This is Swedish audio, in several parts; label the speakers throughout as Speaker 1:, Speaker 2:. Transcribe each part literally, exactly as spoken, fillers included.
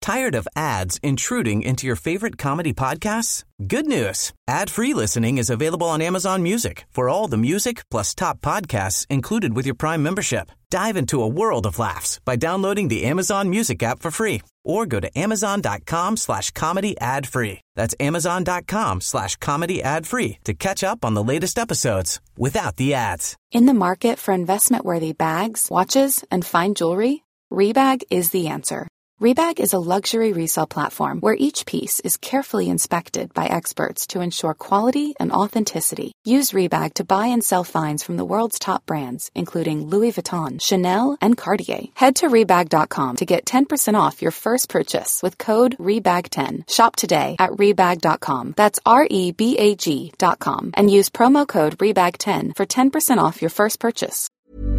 Speaker 1: Tired of ads intruding into your favorite comedy podcasts? Good news. Ad-free listening is available on Amazon Music for all the music plus top podcasts included with your Prime membership. Dive into a world of laughs by downloading the Amazon Music app for free or go to amazon.com slash comedy ad free. That's amazon.com slash comedy ad free to catch up on the latest episodes without the ads.
Speaker 2: In the market for investment-worthy bags, watches, and fine jewelry, Rebag is the answer. Rebag is a luxury resale platform where each piece is carefully inspected by experts to ensure quality and authenticity. Use Rebag to buy and sell finds from the world's top brands, including Louis Vuitton, Chanel, and Cartier. Head to rebag dot com to get ten percent off your first purchase with code R E B A G ten. Shop today at rebag dot com. That's R E B A G dot com. And use promo code R E B A G ten for ten percent off your first purchase.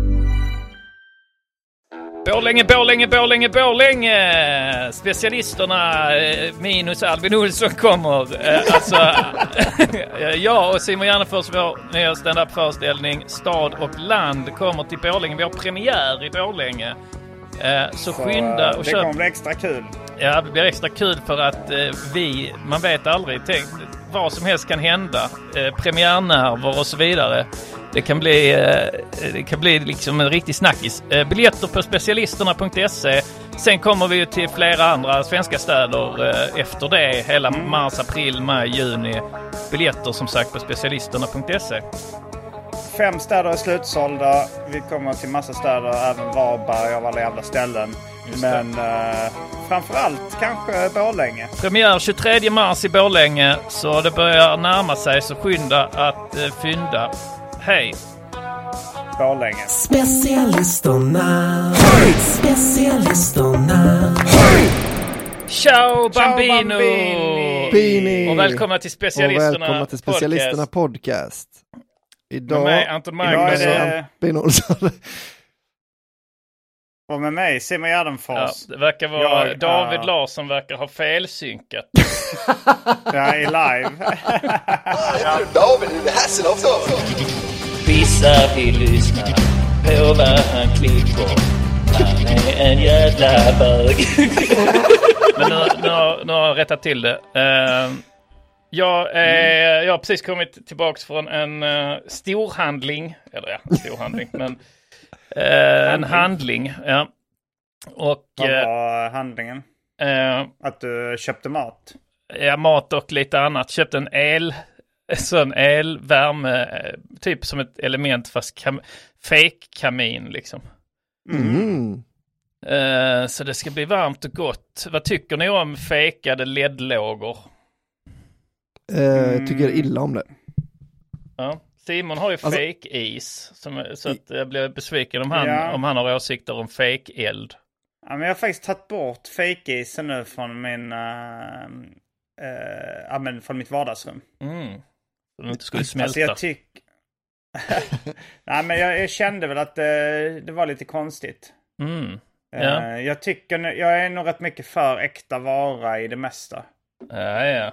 Speaker 3: Borlänge, Borlänge, Borlänge, Borlänge! Specialisterna minus Albin Olsson kommer. Alltså, jag och Simon Gärdenfors, vår nya stand-up-föreställning Stad och land kommer till Borlänge. Vi har premiär i Borlänge. Så, Så skynda och
Speaker 4: det
Speaker 3: köp.
Speaker 4: kommer bli extra kul.
Speaker 3: Ja, det blir extra kul för att vi, man vet aldrig, tänk, vad som helst kan hända. Premiärnerver och så vidare. Det kan bli, det kan bli liksom en riktig snackis. Biljetter på specialisterna punkt se. Sen kommer vi ju till flera andra svenska städer efter det. Hela mm. mars, april, maj, juni. Biljetter som sagt på specialisterna punkt se.
Speaker 4: Fem städer är slutsålda. Vi kommer till massa städer, även Varberg av alla jävla ställen. Men eh, framförallt kanske Borlänge.
Speaker 3: Premiär tjugotredje mars i Borlänge. Så det börjar närma sig, så skynda att eh, fynda. Hej.
Speaker 4: Borlänge.
Speaker 5: Specialisterna. Specialisterna.
Speaker 3: Ciao Bambino.
Speaker 4: Ciao, Bambini.
Speaker 6: Bini.
Speaker 3: Och välkomna till Specialisterna,
Speaker 6: och välkomna till Specialisterna podcast. podcast. Idag
Speaker 3: med mig, Anton
Speaker 4: Idag är
Speaker 3: Magnusson.
Speaker 4: det...
Speaker 6: Olsson.
Speaker 4: Och med mig, Simon Gärdenfors.
Speaker 3: Ja, det verkar vara
Speaker 4: Jag,
Speaker 3: David
Speaker 4: uh...
Speaker 3: Larsson verkar ha felsynkat.
Speaker 4: Ja, i live.
Speaker 7: David i Hasselhoff då.
Speaker 3: Vissa vill lyssna på vad han klipper. Han är en jävla bög. Men nu, nu, har, nu har jag rättat till det. Uh, jag, är, mm. jag har precis kommit tillbaka från en uh, storhandling. Eller ja, storhandling. men uh, en handling. Ja. Och,
Speaker 4: vad var handlingen?
Speaker 3: Uh,
Speaker 4: Att du köpte mat?
Speaker 3: Ja, mat och lite annat. Köpte en el, sån elvärme, typ som ett element fast kam- fake-kamin liksom.
Speaker 6: Mm.
Speaker 3: Uh, så det ska bli varmt och gott. Vad tycker ni om fejkade L E D-lågor?
Speaker 6: Uh, jag tycker illa om det.
Speaker 3: Ja. Simon har ju
Speaker 6: alltså,
Speaker 3: fake-is, som, så att jag blir besviken om han,
Speaker 4: ja.
Speaker 3: om han har åsikter om fake-eld.
Speaker 4: Ja, men jag har faktiskt tagit bort fake-isen nu från min... Uh... Uh, ja, men från mitt vardagsrum.
Speaker 3: Mm. Så du inte skulle smälta.
Speaker 4: Alltså jag tyck... Nej, men jag, jag kände väl att det, det var lite konstigt.
Speaker 3: Mm. Ja.
Speaker 4: Uh, jag tycker nu, jag är nog rätt mycket för äkta vara i det mesta.
Speaker 3: Ja, ja.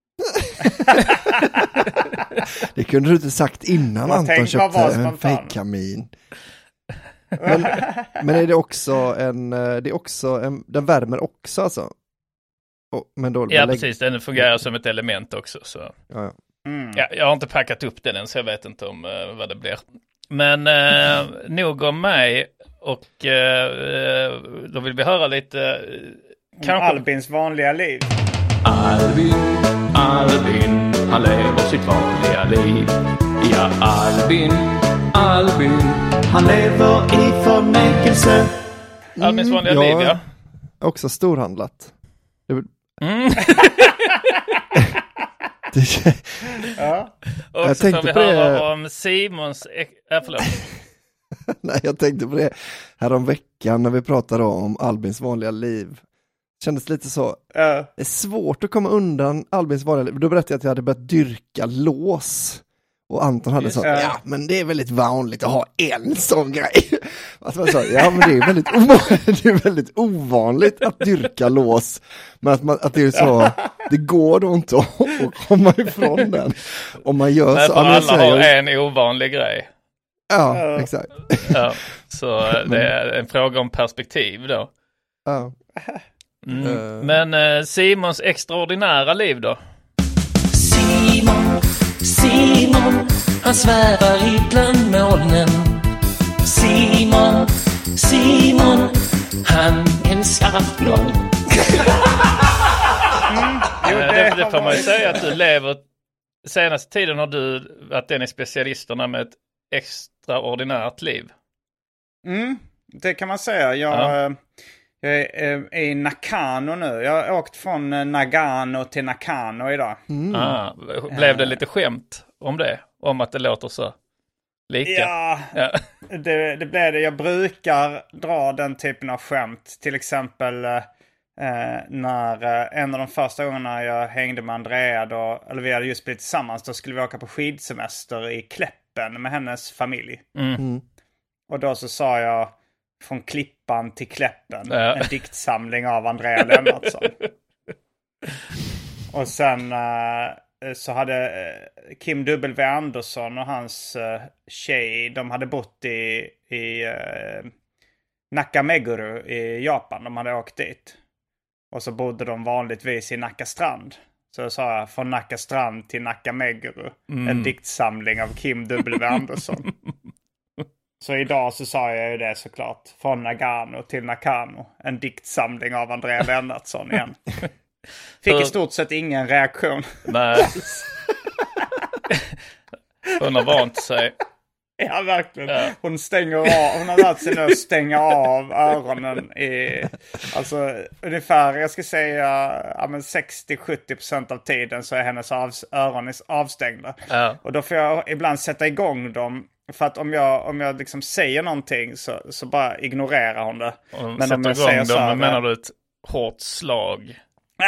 Speaker 6: Det kunde du inte sagt innan
Speaker 4: jag
Speaker 6: Anton
Speaker 4: tänkte,
Speaker 6: köpte en
Speaker 4: spontan.
Speaker 6: fake-kamin. Men, men är det också en, det är också en, den värmer också alltså? Oh, men då,
Speaker 3: ja,
Speaker 6: lägg...
Speaker 3: precis. Den fungerar som ett element också. Så.
Speaker 6: Ja, ja.
Speaker 4: Mm.
Speaker 3: Ja, jag har inte packat upp den än, så jag vet inte om uh, vad det blir. Men uh, nog om mig. Och uh, då vill vi höra lite... Uh,
Speaker 4: kanske... Albins vanliga liv.
Speaker 8: Albin, Albin, han lever sitt vanliga liv. Ja, Albin, Albin, han lever i förnekelse.
Speaker 3: Mm, Albins vanliga
Speaker 6: ja,
Speaker 3: liv, ja.
Speaker 6: Också storhandlat. Det...
Speaker 3: Mm.
Speaker 6: det...
Speaker 4: Ja.
Speaker 3: Och jag så får vi höra det... om Simons... Äh, förlåt.
Speaker 6: Nej, jag tänkte på det här om veckan när vi pratade om Albins vanliga liv. Kändes lite så. Uh. Det är svårt att komma undan Albins vanliga liv. Då berättade jag att jag hade börjat dyrka lås. Och Anton hade sagt, uh. ja men det är väldigt vanligt att ha en sån grej. Alltså man sa, ja men det är väldigt ovanligt, det är väldigt ovanligt att dyrka lås. Men att, man, att det är så, det går då inte att, att komma ifrån den. Om man gör
Speaker 3: nej,
Speaker 6: så.
Speaker 3: För alla
Speaker 6: säger,
Speaker 3: har en ovanlig grej.
Speaker 6: Ja, uh. exakt.
Speaker 3: Ja, så det är en fråga om perspektiv då.
Speaker 6: Ja.
Speaker 3: Mm. Uh. Men eh, Simons extraordinära liv då?
Speaker 5: Simon, Simon, han svävar ibland molnen. Simon, Simon, han älskar någon.
Speaker 3: mm. Jo, det, det, det får man ju säga att du lever. Senaste tiden har du varit en av specialisterna med ett extraordinärt liv.
Speaker 4: Mm, det kan man säga. Jag, ja. jag är i Nakano nu. Jag har åkt från Nagano till Nakano idag.
Speaker 3: Mm. Ah, blev det lite skämt om det? Om att det låter så lika?
Speaker 4: Ja, ja. Det, det blev det. Jag brukar dra den typen av skämt. Till exempel eh, när eh, en av de första gångerna jag hängde med Andrea, då, eller vi hade just blivit tillsammans, då skulle vi åka på skidsemester i Kläppen med hennes familj.
Speaker 3: Mm. Mm.
Speaker 4: Och då så sa jag från Klippan till Kläppen. Ja. En diktsamling av Andrea Lennartsson. Och sen uh, så hade uh, Kim W. Andersson och hans uh, tjej, de hade bott i, i uh, Nakameguro i Japan. De hade åkt dit. Och så bodde de vanligtvis i Nacka strand. Så jag sa jag, från Nacka strand till Nakameguro. Mm. En diktsamling av Kim W. Andersson. Så idag så sa jag ju det såklart. Från Nagano till Nakano. En diktsamling av Andrea Lennartsson igen. Fick i stort sett ingen reaktion.
Speaker 3: Nej. Hon har vant sig.
Speaker 4: Ja, verkligen. Ja. Hon stänger av. Hon har lärt sig nu att stänga av öronen i, alltså ungefär, jag ska säga ja, men sextio till sjuttio procent av tiden så är hennes av, öron avstängda.
Speaker 3: Ja.
Speaker 4: Och då får jag ibland sätta igång dem. För att om jag, om jag liksom säger någonting så, så bara ignorerar hon det.
Speaker 3: Och men om jag säger så här, menar du ett hårt slag?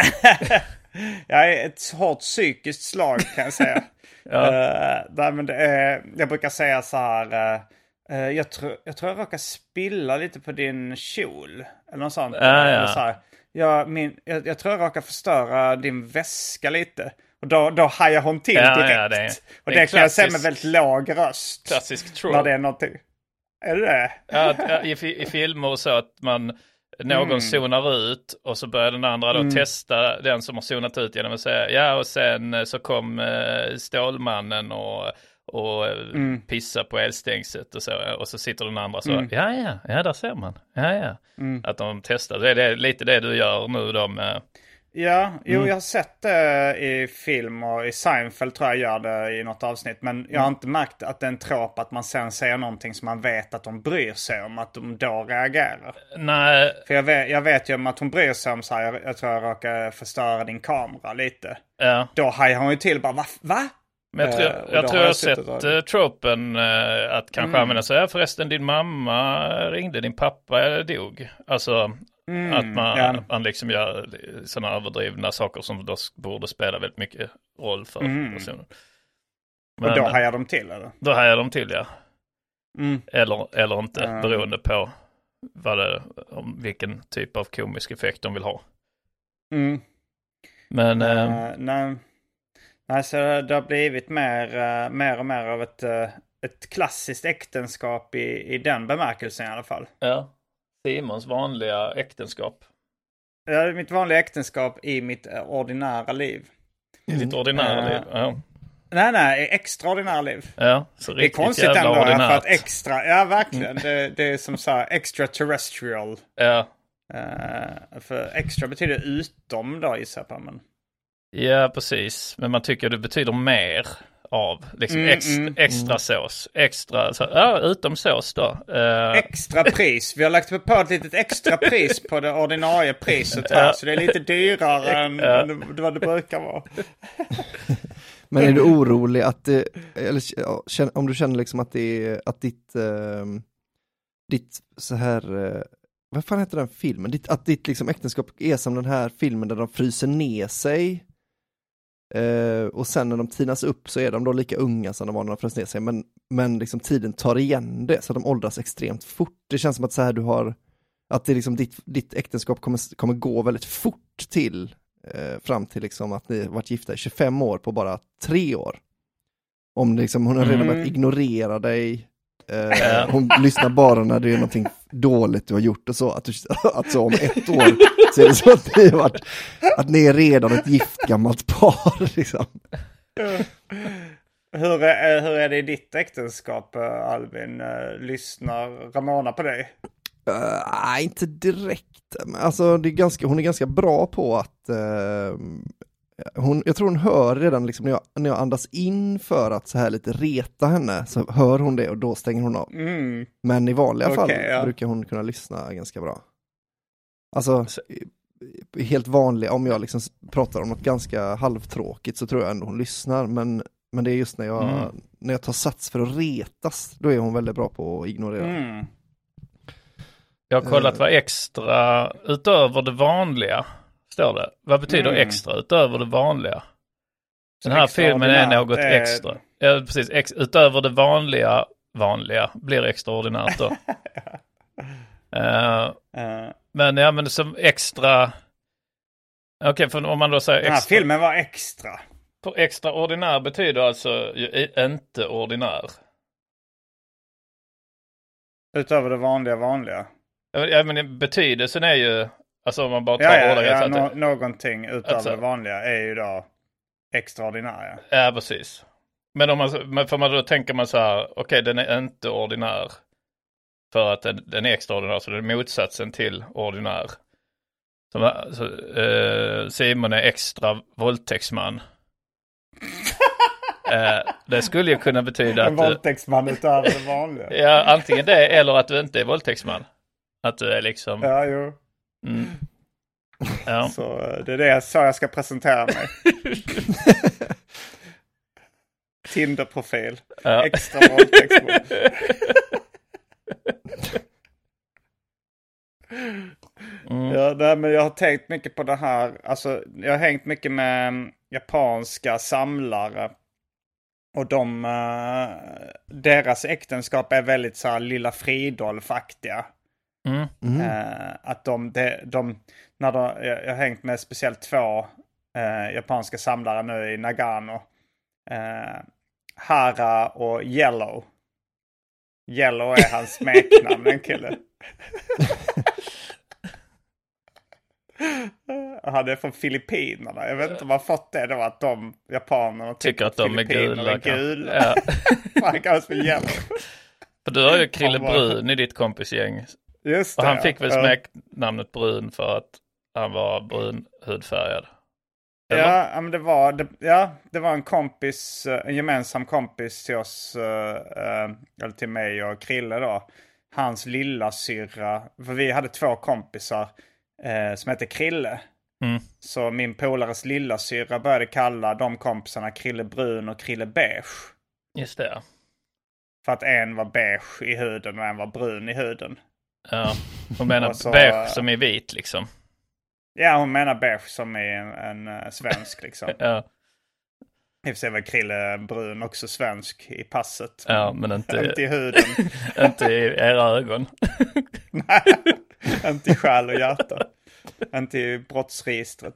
Speaker 4: Ja, ett hårt psykiskt slag kan jag säga. Ja. Uh, nej, men det är, jag brukar säga så här. Uh, jag, tr- jag tror jag råkar spilla lite på din kjol. Eller något sånt.
Speaker 3: Ja, ja.
Speaker 4: Eller så här. Jag, min, jag, jag tror jag råkar förstöra din väska lite. Och då, då hajar hon till
Speaker 3: ja,
Speaker 4: direkt.
Speaker 3: Ja, det är,
Speaker 4: och
Speaker 3: det,
Speaker 4: det
Speaker 3: är
Speaker 4: kan jag säga med väldigt låg röst.
Speaker 3: Klassisk troll.
Speaker 4: När det är någonting. Är det det?
Speaker 3: Ja, i, i filmer och så att man... Någon mm. zonar ut och så börjar den andra då mm. testa den som har zonat ut genom att säga ja, och sen så kom eh, Stålmannen och, och mm. pissa på elstängset och så, och så sitter den andra så mm. ja, ja, ja, där ser man. Ja, ja. Mm. Att de testar. Det är det, lite det du gör nu då med...
Speaker 4: Ja, jo, mm. jag har sett det i film och i Seinfeld tror jag gör det i något avsnitt. Men jag har inte märkt att det är en tråp att man sen säger någonting som man vet att de bryr sig om, att de då reagerar.
Speaker 3: Nej.
Speaker 4: För jag vet, jag vet ju om att hon bryr sig om så här, jag, jag tror jag råkar förstöra din kamera lite.
Speaker 3: Ja.
Speaker 4: Då hajar hon ju till bara, va? va?
Speaker 3: Men jag tror jag, jag, tror jag har sett uh, tropen uh, att kanske mm. använda sig. Ja, förresten din mamma ringde, din pappa dog. Alltså... Mm, att man, ja. man liksom gör sådana överdrivna saker som då borde spela väldigt mycket roll för mm. personen.
Speaker 4: Men, och då hajar de till, eller?
Speaker 3: Då hajar de till, ja.
Speaker 4: Mm.
Speaker 3: Eller, eller inte,
Speaker 4: mm.
Speaker 3: beroende på vad det, om vilken typ av komisk effekt de vill ha.
Speaker 4: Mm.
Speaker 3: Men...
Speaker 4: Uh,
Speaker 3: äh,
Speaker 4: nej. nej, så det har blivit mer, uh, mer och mer av ett, uh, ett klassiskt äktenskap i, i den bemärkelsen i alla fall.
Speaker 3: Ja. Simons vanliga äktenskap.
Speaker 4: Ja, mitt vanliga äktenskap i mitt ordinära liv.
Speaker 3: I ditt ordinära uh, liv, ja.
Speaker 4: Nej, nej, extraordinära liv.
Speaker 3: Ja, så
Speaker 4: det är konstigt ändå ordinärt. För att extra, ja verkligen, det, det är som så här extraterrestrial.
Speaker 3: Ja.
Speaker 4: Uh, för extra betyder utom då gissar jag på, men...
Speaker 3: Ja, precis. Men man tycker det betyder mer av liksom
Speaker 4: mm,
Speaker 3: ex,
Speaker 4: mm,
Speaker 3: extra
Speaker 4: mm.
Speaker 3: sås. Extra, så, ja, utom sås då. Uh...
Speaker 4: Extra pris. Vi har lagt på ett litet extra pris på det ordinarie priset här. Ja. Så det är lite dyrare än ja. vad det brukar vara.
Speaker 6: Men är du orolig att det, eller om du känner liksom att det är, att ditt, uh, ditt så här, uh, vad fan heter den filmen? Ditt, att ditt liksom äktenskap är som den här filmen där de fryser ner sig. Uh, och sen när de tinas upp så är de då lika unga som de var när de frös ner sig. Men, men liksom tiden tar igen det så att de åldras extremt fort. Det känns som att så här du har, att det liksom ditt, ditt äktenskap kommer, kommer gå väldigt fort till uh, fram till liksom att ni varit gifta i tjugofem år på bara tre år. Om liksom hon har redan mm. börjat ignorera dig Eh, hon lyssnar bara när det är någonting dåligt du har gjort och så. Att du, alltså om ett år så är det så att ni, har varit, att ni är redan ett gift gammalt par. Liksom.
Speaker 4: Hur, är, hur är det i ditt äktenskap, Albin? Lyssnar Ramona på dig?
Speaker 6: Nej, uh, inte direkt. Alltså, det är ganska, hon är ganska bra på att... Uh, hon, jag tror hon hör redan liksom, när, jag, när jag andas in för att så här lite reta henne, så hör hon det och då stänger hon av. Mm. Men i vanliga okay, fall ja. brukar hon kunna lyssna ganska bra. Alltså, helt vanliga, om jag liksom pratar om något ganska halvtråkigt så tror jag ändå hon lyssnar. Men, men det är just när jag, mm. när jag tar sats för att retas, då är hon väldigt bra på att ignorera.
Speaker 3: Mm. Jag har kollat uh, vad extra utöver det vanliga står det. Vad betyder mm. extra utöver det vanliga? Den här filmen är något är... extra. Ja, precis. Ex- utöver det vanliga vanliga blir extraordinärt då. uh, uh. Men ja, men som extra... Okej, okay, för om man då säger extra...
Speaker 4: Den här filmen var extra.
Speaker 3: För extraordinär betyder alltså ju inte ordinär.
Speaker 4: Utöver det vanliga vanliga.
Speaker 3: Ja, men betydelsen är ju... Alltså om man bara tar
Speaker 4: ja, ja,
Speaker 3: ordet,
Speaker 4: ja,
Speaker 3: så
Speaker 4: no-
Speaker 3: att det,
Speaker 4: någonting utöver alltså, det vanliga är ju då extraordinär.
Speaker 3: Ja, ja precis. Men om man, för man då tänker man så här, okej, okay, den är inte ordinär för att den, den är extraordinär, så det är motsatsen till ordinär. Så, så, eh, Simon är extra våldtäktsman. eh, det skulle ju kunna betyda
Speaker 4: en
Speaker 3: att... En
Speaker 4: våldtäktsman utöver det vanliga.
Speaker 3: Ja, antingen det eller att du inte är våldtäktsman. Att du är liksom...
Speaker 4: Ja, jo.
Speaker 3: Mm. Ja.
Speaker 4: Så det är det så jag ska presentera mig. Tinder-profil. Ja. Extra våldtäktsmål. Mm. Ja, nej, men jag har tänkt mycket på det här. Alltså, jag har hängt mycket med japanska samlare. Och de, uh, deras äktenskap är väldigt så här Lilla Fridolf-aktiga. Mm. Mm. Uh, att de, de, de när de, jag, jag har hängt med speciellt två uh, japanska samlare nu i Nagano. Uh, Hara och Yellow. Yellow är hans smeknamn, en kille. Han är från Filippinerna. Jag vet inte om man fått det då, att de japanerna tycker,
Speaker 3: tycker att de är gula.
Speaker 4: Är gula. Ja. Han kallas för Yellow.
Speaker 3: För du har ju Krille Brun i ditt kompisgäng.
Speaker 4: Just det,
Speaker 3: och han fick väl smeknamnet Brun för att han var brun hudfärgad.
Speaker 4: Ja, men det var det, ja, det var en kompis, en gemensam kompis till oss, eller till mig och Krille då. Hans lilla syrra, för vi hade två kompisar eh, som hette Krille. Mm. Så min polares lilla syrra började kalla de kompisarna Krille Brun och Krille Beige.
Speaker 3: Just det.
Speaker 4: För att en var beige i huden och en var brun i huden.
Speaker 3: Ja, hon menar så, beige som är vit liksom.
Speaker 4: Ja, hon menar beige som är en, en uh, svensk liksom.
Speaker 3: Ja.
Speaker 4: I och för sig var Krille Brun också svensk i passet.
Speaker 3: Ja, men inte,
Speaker 4: inte i huden.
Speaker 3: Inte i era ögon.
Speaker 4: Nej, inte i själ och hjärta. Inte i brottsregistret.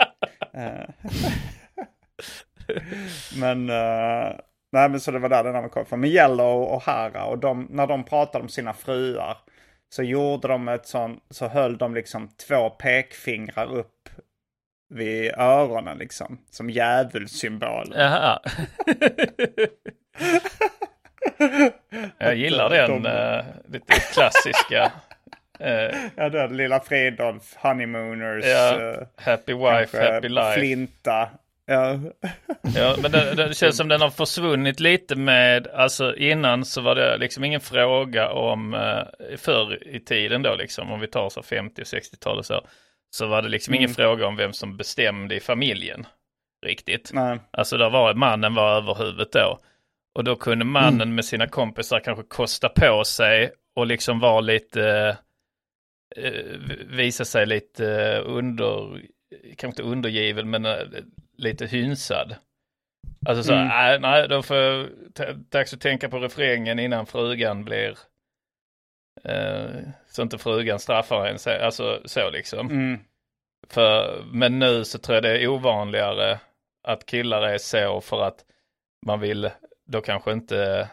Speaker 4: men, uh, nej, men så det var där den här kom från. Men Yellow och Hara, och de, när de pratade om sina fruar, så gjorde de ett sånt, så höll de liksom två pekfingrar upp vid öronen liksom, som djävulssymbol.
Speaker 3: Jaha. Jag gillar den de, uh, lite klassiska. Uh,
Speaker 4: ja, den lilla Fridolf, Honeymooners.
Speaker 3: Ja, uh, happy wife, happy life.
Speaker 4: Flinta. Ja,
Speaker 3: ja, men det, det känns som den har försvunnit lite med, alltså innan så var det liksom ingen fråga om uh, förr i tiden då liksom, om vi tar så femtio- och sextiotalet så, så var det liksom mm. ingen fråga om vem som bestämde i familjen riktigt. Nej. Alltså där var mannen var överhuvudet då, och då kunde mannen mm. med sina kompisar kanske kosta på sig och liksom vara lite uh, visa sig lite uh, under, kanske inte undergiven, men uh, lite hynsad. Alltså så, mm. nej, nej, då får t- dags att tänka på refrängen innan frugan blir eh, så inte frugan straffar en, så, alltså så liksom. Mm. För, men nu så tror jag det är ovanligare att killar är så, för att man vill då kanske inte,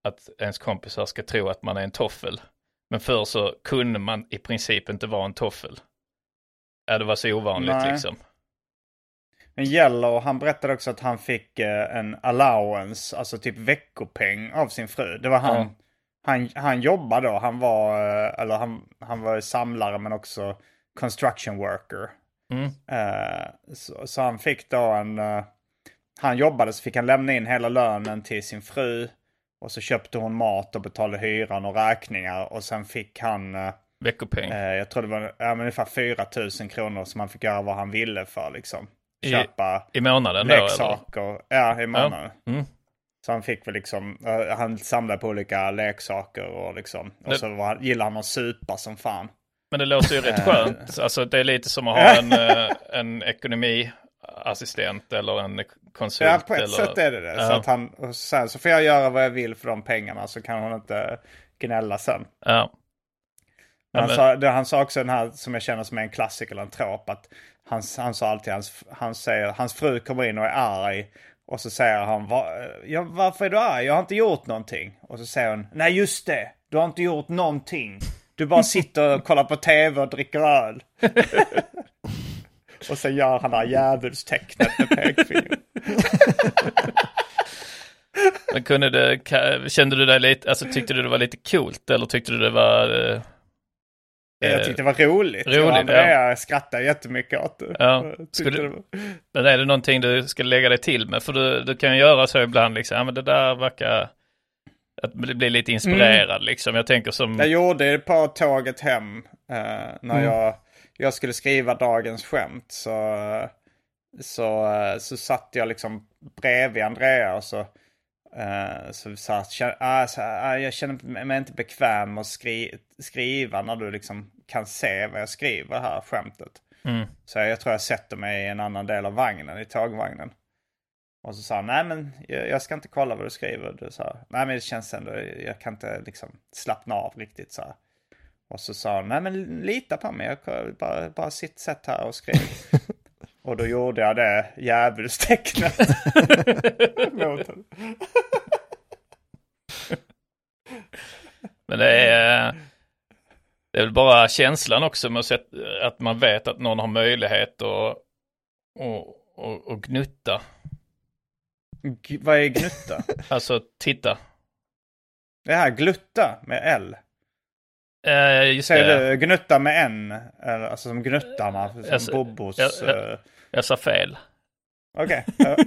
Speaker 3: att ens kompisar ska tro att man är en toffel. Men förr så kunde man i princip inte vara en toffel. Ja, det var så ovanligt Nej. liksom.
Speaker 4: Men Yellow, han berättade också att han fick eh, en allowance, alltså typ veckopeng av sin fru. Det var han, ja. han, han jobbade då, han var, eh, eller han, han var samlare men också construction worker.
Speaker 3: Mm.
Speaker 4: Eh, så, så han fick då en, eh, han jobbade så fick han lämna in hela lönen till sin fru. Och så köpte hon mat och betalade hyran och räkningar. Och sen fick han... Eh,
Speaker 3: veckopeng.
Speaker 4: Eh, jag tror det var ja, men ungefär fyra tusen kronor som han fick göra vad han ville för liksom. Köpa
Speaker 3: I, i månaden
Speaker 4: leksaker. Då,
Speaker 3: eller?
Speaker 4: Ja, i månaden.
Speaker 3: Ja. Mm.
Speaker 4: Så han fick väl liksom... Eh, han samlade på olika leksaker och liksom... Och det... så var, gillade han att supa som fan.
Speaker 3: Men det låter ju rätt skönt. Alltså det är lite som att ha en, en ekonomiassistent eller en konsult.
Speaker 4: Ja, på ett
Speaker 3: eller...
Speaker 4: sätt är det det. Ja. Så att han, och sen så får jag göra vad jag vill för de pengarna så kan hon inte gnälla sen.
Speaker 3: Ja.
Speaker 4: Men han, men... sa, det, han sa också den här som jag känner som är en klassiker eller en trop. Att han, han sa alltid, hans, han säger, hans fru kommer in och är arg. Och så säger han, Va, ja, varför är du arg? Jag har inte gjort någonting. Och så säger hon, nej just det, du har inte gjort någonting. Du bara sitter och kollar på tv och dricker öl. Och sen gör han det här djävulstecknet med pekfingret.
Speaker 3: Men kunde det, kände du dig lite, alltså tyckte du det var lite coolt eller tyckte du det var... Eh,
Speaker 4: jag tyckte det var roligt.
Speaker 3: roligt
Speaker 4: ja,
Speaker 3: ja.
Speaker 4: Jag skrattade jättemycket åt det.
Speaker 3: Ja. Skulle, det var... Men är det någonting du ska lägga dig till med? För du, du kan ju göra så ibland liksom, ja men det där verkar... Att bli lite inspirerad mm. liksom. Jag tänker som...
Speaker 4: Jag gjorde det på tåget hem eh, när mm. jag, jag skulle skriva dagens skämt. Så, så, så satt jag liksom bredvid Andrea och så, eh, så sa ah, så, ah, jag känner mig inte bekväm med att skri, skriva när du liksom kan se vad jag skriver här, skämtet.
Speaker 3: Mm.
Speaker 4: Så jag tror jag sätter mig i en annan del av vagnen, i tågvagnen. Och så sa han, nej men jag, jag ska inte kolla vad du skriver. Du sa, nej men det känns ändå, jag kan inte liksom slappna av riktigt så här. Och så sa han, nej men lita på mig, jag bara, bara sitt sätt här och skriv. Och då gjorde jag det djävulstecknet.
Speaker 3: Men det är, det är väl bara känslan också med att man vet att någon har möjlighet att och, och, och gnutta.
Speaker 4: G- vad är gnutta?
Speaker 3: Alltså, titta.
Speaker 4: Det här, glutta med L.
Speaker 3: Eh, just
Speaker 4: Säger
Speaker 3: det.
Speaker 4: du gnutta med N? Eller, alltså som gnuttarna, som jag, Bobos.
Speaker 3: Jag, jag, jag, jag sa fel.
Speaker 4: Okej. Okay.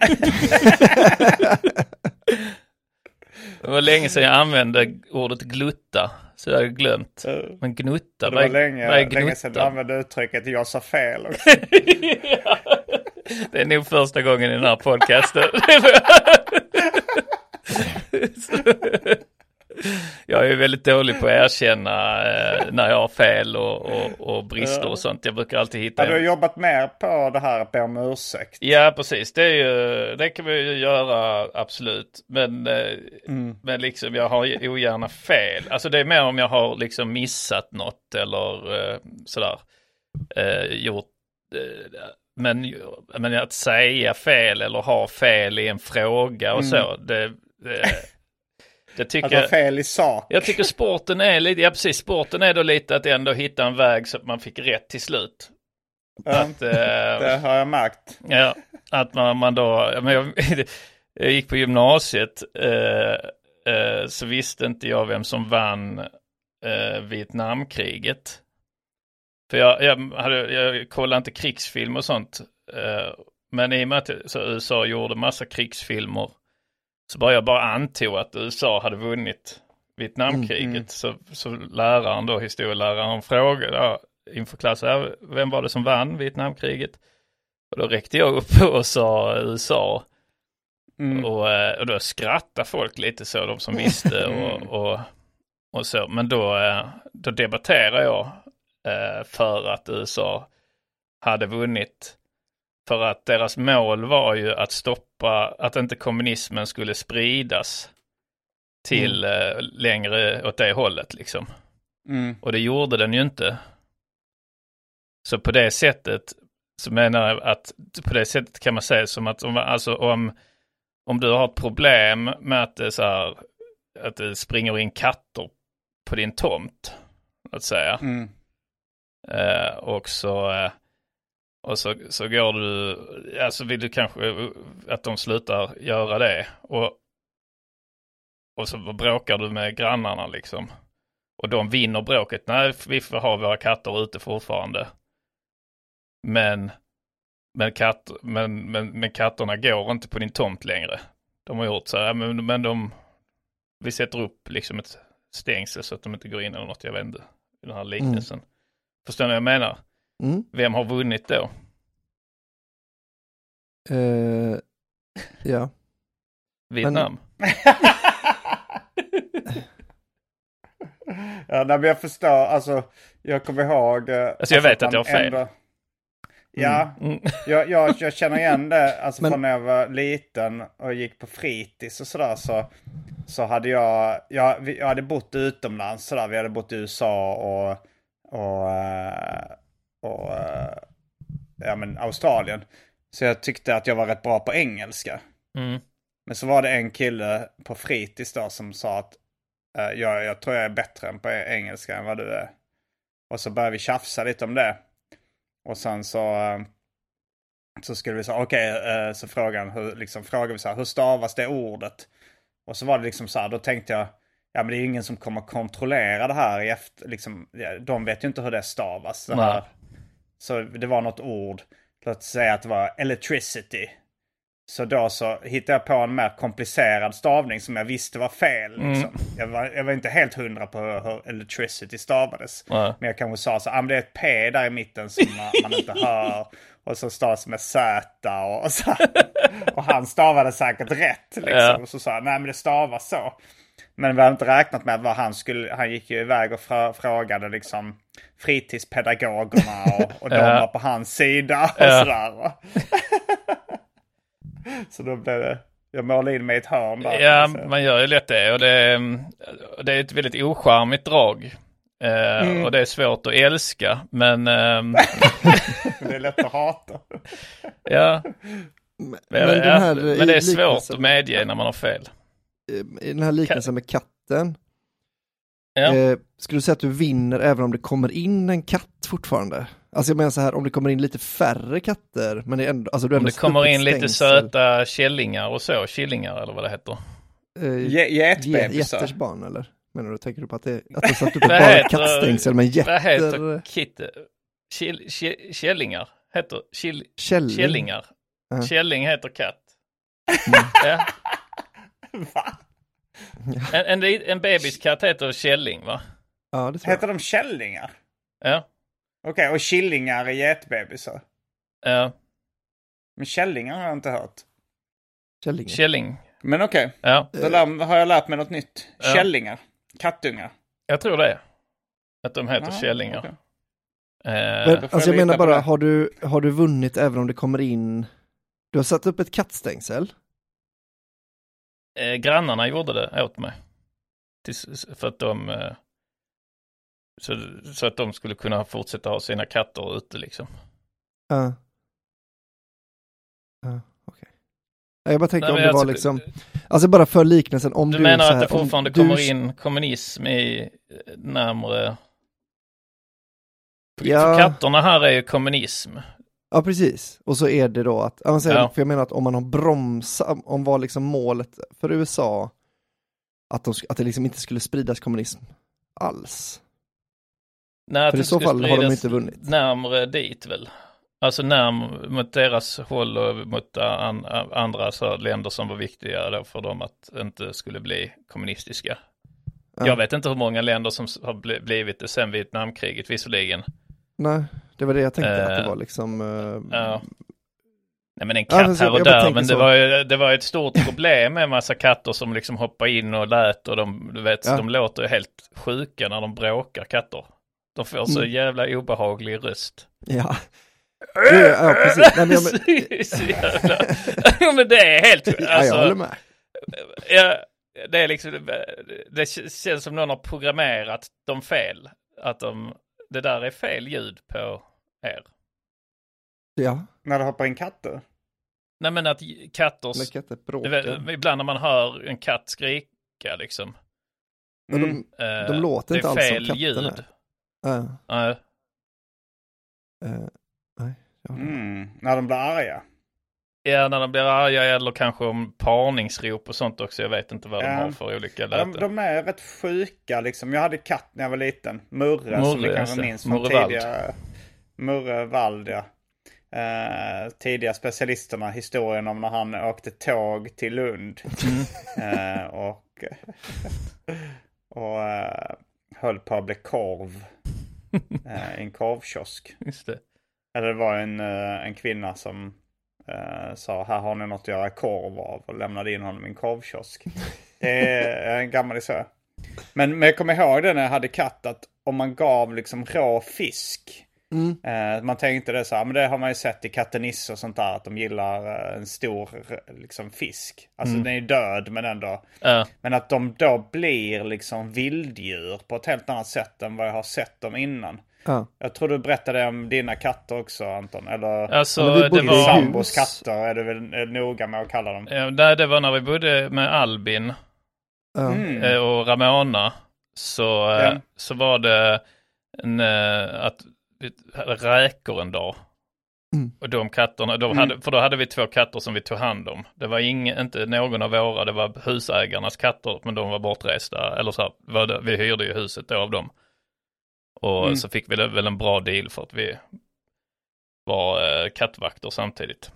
Speaker 3: Det var länge sedan jag använde ordet glutta. Så jag har glömt. Men gnutta,
Speaker 4: det var länge, vad är gnutta? Länge sedan du använde uttrycket jag sa fel också.
Speaker 3: Ja. Det är nog första gången i den här podcasten. Jag är väldigt dålig på att erkänna eh, när jag har fel och, och, och brister och sånt. Jag brukar alltid hitta...
Speaker 4: Har du jobbat mer på det här att be om ursäkt?
Speaker 3: Ja, precis. Det, är ju, det kan vi ju göra, absolut. Men, eh, mm. men liksom, jag har ogärna fel. Alltså det är mer om jag har liksom missat något eller eh, sådär. Eh, gjort... Eh, men, men att säga fel eller ha fel i en fråga och mm. så, det... det Jag tycker,
Speaker 4: alltså fel i sak.
Speaker 3: Jag tycker sporten är lite, ja precis, sporten är då lite att ändå hitta en väg så att man fick rätt till slut.
Speaker 4: Ja, att, äh, det har jag märkt.
Speaker 3: Ja, att man, man då, jag, jag, jag gick på gymnasiet äh, äh, så visste inte jag vem som vann äh, Vietnamkriget. För jag, jag, hade, jag kollade inte krigsfilm och sånt. Äh, men i och med att så U S A gjorde massa krigsfilmer så bara jag bara antog att U S A hade vunnit Vietnamkriget. Mm, mm. Så, så läraren då, historieläraren, frågade ja, inför klassen, vem var det som vann Vietnamkriget? Och då räckte jag upp och sa U S A. Mm. Och, och då skrattade folk lite så, de som visste och, och, och så. Men då, då debatterade jag för att U S A hade vunnit. För att deras mål var ju att stoppa, att inte kommunismen skulle spridas till mm. eh, längre åt det hållet liksom.
Speaker 4: Mm.
Speaker 3: Och det gjorde den ju inte. Så på det sättet så menar jag att på det sättet kan man säga som att om, alltså om, om du har ett problem med att det så här, att det springer in katter på din tomt, att säga.
Speaker 4: Mm.
Speaker 3: Eh, och så eh, och så, så går du, alltså vill du kanske att de slutar göra det, och och så bråkar du med grannarna liksom, och de vinner bråket. Nej, vi får ha våra katter ute fortfarande, men men, katt, men, men, men katterna går inte på din tomt längre. De har gjort så här, men, men de vi sätter upp liksom ett stängsel så att de inte går in eller något, jag vet inte, i den här liknelsen. Mm. Förstår ni vad jag menar?
Speaker 6: Mm.
Speaker 3: Vem har vunnit då?
Speaker 6: Uh, ja.
Speaker 3: Vietnam.
Speaker 6: Men...
Speaker 4: ja, men jag förstår, alltså jag kommer ihåg...
Speaker 3: Alltså jag alltså, vet att jag har fel.
Speaker 4: Ändå... Ja, mm. jag, jag, jag känner igen det, alltså men... från när jag var liten och gick på fritids och sådär, så, så hade jag, jag, jag hade bott utomlands sådär, vi hade bott i U S A och, och, och, och ja, men Australien. Så jag tyckte att jag var rätt bra på engelska.
Speaker 3: Mm.
Speaker 4: Men så var det en kille på fritids då som sa att uh, jag, jag tror jag är bättre än på engelska än vad du är. Och så började vi tjafsa lite om det. Och sen så, uh, så skulle vi säga, okej, okay, uh, så frågan, hur, liksom, frågade vi så här, hur stavas det ordet? Och så var det liksom så här, då tänkte jag, ja men det är ingen som kommer kontrollera det här i efter, liksom, de vet ju inte hur det stavas. Det här. Så det var något ord, låt säga att det var electricity. Så då så hittade jag på en mer komplicerad stavning som jag visste var fel. Liksom. Mm. Jag, var, jag var inte helt hundra på hur, hur electricity stavades.
Speaker 3: Mm.
Speaker 4: Men jag kanske sa så, ah, det är ett P där i mitten som man, man inte hör. Och så stavas med Z och, och så. Och han stavade säkert rätt. Liksom. Ja. Och så sa han, nej men det stavas så. Men vi hade inte räknat med vad han skulle, han gick ju iväg och fra, frågade liksom fritidspedagogerna och, och de ja. var på hans sida och ja. sådär. Så då blev det, jag målade in mig i ett hörn där.
Speaker 3: Ja, man gör ju lätt det, och det, det är ett väldigt ocharmigt drag. Eh, mm. Och det är svårt att älska, men... Ehm...
Speaker 4: det är lätt att hata.
Speaker 3: Ja,
Speaker 6: men,
Speaker 3: men,
Speaker 6: men, den här
Speaker 3: men det är svårt att medge när man har fel.
Speaker 6: I den här liknelsen med katten,
Speaker 3: ja.
Speaker 6: eh, skulle du säga att du vinner även om det kommer in en katt fortfarande? Alltså jag menar så här, om det kommer in lite färre katter, men det är ändå, alltså du
Speaker 3: om
Speaker 6: ändå
Speaker 3: det kommer in
Speaker 6: stängsel.
Speaker 3: lite söta källingar och så, killingar eller vad det heter.
Speaker 6: Eh,
Speaker 4: Jättbebisar.
Speaker 6: Jätters barn, eller? Menar du, tänker du på att, det, att du satt upp ett bara kattstängsel med jätter?
Speaker 3: Vad heter kitte? Kill, kill, källingar heter kill,
Speaker 6: Källing.
Speaker 3: Källingar. Uh-huh. Källing heter katt.
Speaker 6: Mm.
Speaker 3: Ja.
Speaker 4: Va?
Speaker 3: En, en, en bebiskatt heter källing, va?
Speaker 6: Ja, det tror jag.
Speaker 4: Heter de källingar?
Speaker 3: Ja.
Speaker 4: Okej, okay, och killingar är getbebisar.
Speaker 3: Ja.
Speaker 4: Men källingar har jag inte hört.
Speaker 6: Källingar.
Speaker 3: Källing.
Speaker 4: Men okej, okay.
Speaker 3: Ja.
Speaker 4: Då lär, har jag lärt mig något nytt.
Speaker 3: Ja.
Speaker 4: Källingar. Kattungar.
Speaker 3: Jag tror det. Att de heter
Speaker 4: Aha,
Speaker 3: källingar.
Speaker 4: Okay.
Speaker 6: Eh, Men, alltså jag, jag menar bara, har du, har du vunnit även om det kommer in... Du har satt upp ett kattstängsel?
Speaker 3: Eh, grannarna gjorde det åt mig. Tills, för att de... Eh, så, så att de skulle kunna fortsätta ha sina katter ute liksom.
Speaker 6: Ja. Uh. Uh, okej. Okay. Jag bara tänkte Nej, om det alltså, var liksom... Alltså bara för liknelsen, om du...
Speaker 3: Du menar
Speaker 6: så
Speaker 3: här, att det fortfarande kommer
Speaker 6: du...
Speaker 3: in kommunism i närmare...
Speaker 6: Ja.
Speaker 3: För katterna här är ju kommunism.
Speaker 6: Ja, precis. Och så är det då att... Jag säger,
Speaker 3: ja.
Speaker 6: För jag menar att om man har bromsat... Om var liksom målet för U S A att, de, att det liksom inte skulle spridas kommunism alls.
Speaker 3: Nej,
Speaker 6: för i så fall har de inte vunnit.
Speaker 3: Närmare dit väl. Alltså närmare mot deras håll och mot an, andra så länder som var viktiga då för dem att inte skulle bli kommunistiska. Ja. Jag vet inte hur många länder som har blivit det sen Vietnamkriget visserligen.
Speaker 6: Nej, det var det jag tänkte uh, att det var liksom... Uh,
Speaker 3: ja. Nej, men en katt ja, här och där, men det var, ju, det var ett stort problem med en massa katter som liksom hoppar in och lät och de, du vet, ja. de låter ju helt sjuka när de bråkar, katter. De får så mm. jävla obehaglig röst.
Speaker 6: Ja. Ja, precis. Nej, men,
Speaker 3: men... ja, men det är helt... Alltså,
Speaker 6: ja, jag håller med.
Speaker 3: Ja, det är liksom... Det känns som någon har programmerat dem fel. Att de... Det där är fel ljud på er.
Speaker 6: Ja.
Speaker 4: När det hoppar in katter?
Speaker 3: Nej, men att katter...
Speaker 6: När katter bråkar.
Speaker 3: Ibland när man hör en katt skrika liksom.
Speaker 6: Mm. De, de uh, låter inte alls som katterna. Det är fel ljud. Uh.
Speaker 3: Uh.
Speaker 6: Uh, nej.
Speaker 4: Mm. När de blir arga.
Speaker 3: Ja, när de blir arga eller kanske om parningsrop och sånt också. Jag vet inte vad ja. de har för olika läten.
Speaker 4: De, de är rätt sjuka liksom. Jag hade katt när jag var liten. Murre, Murre som ni kanske minns från tidiga... Murre Wald, ja. Uh, tidiga specialisterna. Historien om när han åkte tåg till Lund. Mm. uh, och och uh, höll på att bli korv. uh, en korvkiosk.
Speaker 3: Just det.
Speaker 4: Eller det var en, uh, en kvinna som uh, sa, här har ni något att göra korv av, och lämnade in honom i en korvkiosk. Det är en gammal historia. Men, men jag kommer ihåg det när jag hade katt, att om man gav liksom rå fisk, mm. uh, man tänkte det så här, men det har man ju sett i Kattenisse och sånt där, att de gillar uh, en stor liksom fisk. Alltså mm. den är död men ändå. Uh. Men att de då blir liksom vilddjur på ett helt annat sätt än vad jag har sett dem innan. Ja. Jag tror du berättade om dina katter också, Anton. Eller,
Speaker 3: alltså,
Speaker 4: eller
Speaker 3: det var
Speaker 4: sambos katter, är du väl är noga med att kalla dem?
Speaker 3: Ja, det, det var när vi bodde med Albin mm. och Ramona. Så, ja. så var det en, att vi hade räkor en dag. Mm. Och de katterna, de hade, mm. för då hade vi två katter som vi tog hand om. Det var ing, inte någon av våra, det var husägarnas katter, men de var bortresta. Eller så här, var det, vi hyrde ju huset då av dem. Och mm. så fick vi väl en bra deal för att vi var eh, kattvakter samtidigt.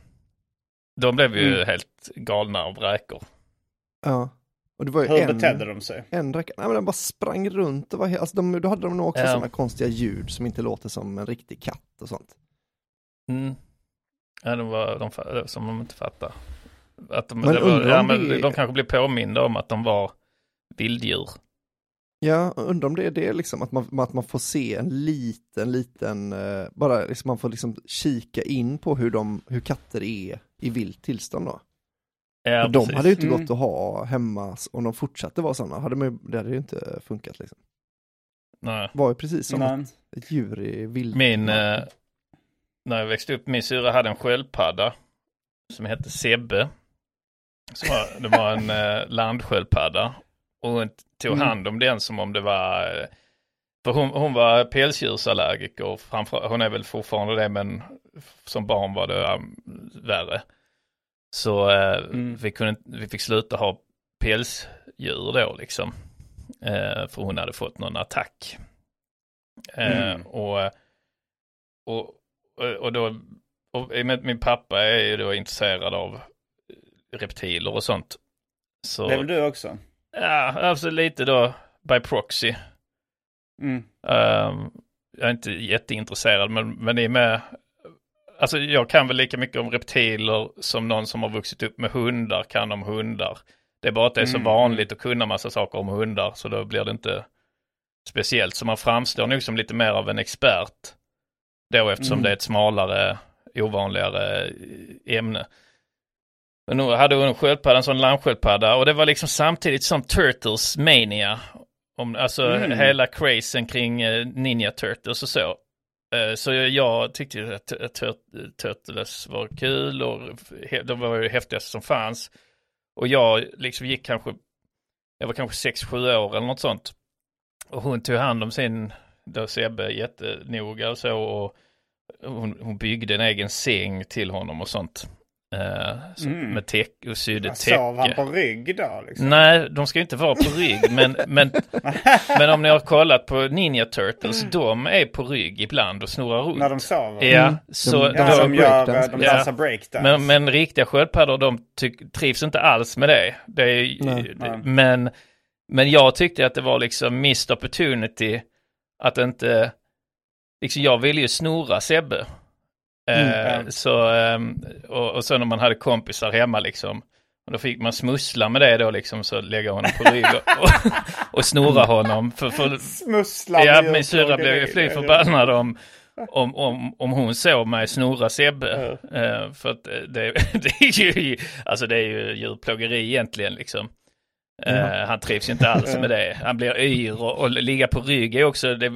Speaker 3: Då blev vi mm. ju helt galna av räkor.
Speaker 6: Ja. Och det var ju
Speaker 4: Hur
Speaker 6: en,
Speaker 4: betedde de sig?
Speaker 6: En räka, nej men de bara sprang runt och var, alltså de, då hade de nog också ja. sådana konstiga ljud som inte låter som en riktig katt och sånt.
Speaker 3: Mm. Ja, de var de, som de inte fattar. Att de, men det var, ja, men det... de kanske blev påminda om att de var vilddjur.
Speaker 6: Ja, undrar om det är det liksom, att man, att man får se en liten, liten, uh, bara liksom man får liksom kika in på hur, de, hur katter är i vilt tillstånd då. Ja, de precis. hade ju inte mm. gått att ha hemma om de fortsatte vara sådana. Hade man, det hade ju inte funkat liksom.
Speaker 3: Nej.
Speaker 6: Var ju precis som ett, ett djur i vild.
Speaker 3: Min, uh, när jag växte upp, min syra hade en sköldpadda som hette Sebbe. Så var, det var en uh, landsköldpadda. Och hon tog hand om den som om det var... För hon, hon var pälsdjursallergiker. Framför, hon är väl fortfarande det, men som barn var det um, värre. Så eh, mm. vi, kunde, vi fick sluta ha pälsdjur då liksom. Eh, för hon hade fått någon attack. Eh, mm. och, och, och då... Och min pappa är ju då intresserad av reptiler och sånt. Så,
Speaker 4: det är väl du också?
Speaker 3: Ja, alltså lite då by proxy. Mm. Um, jag är inte jätteintresserad, men, men det är med... Alltså jag kan väl lika mycket om reptiler som någon som har vuxit upp med hundar kan om hundar. Det är bara att det är så mm. vanligt att kunna massa saker om hundar, så då blir det inte speciellt. Så man framstår nog som lite mer av en expert då, eftersom mm. det är ett smalare, ovanligare ämne. Men nu hade hon en sköldpadda, en sån landsköldpadda, och det var liksom samtidigt som Turtles mania. Om, alltså mm. hela crazen kring uh, Ninja Turtles och så. Uh, så jag tyckte att uh, Turtles var kul och he- de var ju häftigaste som fanns. Och jag liksom gick kanske, jag var kanske sex sju år eller något sånt. Och hon tog hand om sin, då Sebbe jättenoga och så, och hon, hon byggde en egen säng till honom och sånt. Uh, så mm. med täck och sydde täcke.
Speaker 4: Sov han på rygg då? Liksom?
Speaker 3: Nej, de ska inte vara på rygg. men, men, men om ni har kollat på Ninja Turtles, mm. de är på rygg ibland och snurrar runt.
Speaker 4: När de sover?
Speaker 3: Ja, mm. så
Speaker 4: de, ja, de, gör, de dansar ja. breakdance.
Speaker 3: Men, men riktiga sköldpaddor, de ty- trivs inte alls med det. det, är,
Speaker 6: Nej,
Speaker 3: det men, men jag tyckte att det var liksom missed opportunity att inte... Liksom, jag ville ju snurra Sebbe. Mm, uh, så, um, och, och så när man hade kompisar hemma liksom, och då fick man smussla med det då liksom, så lägga honom på rygg och, och, och snurra honom för, för,
Speaker 4: smussla
Speaker 3: ja, min syrra blev ju fly förbannad om, om, om, om hon såg mig snurra Sebbe. mm. uh, för att det, det är ju alltså det är ju djurplågeri egentligen liksom. uh, mm. Han trivs inte alls med det, han blir yr och, och ligga på rygg är också det,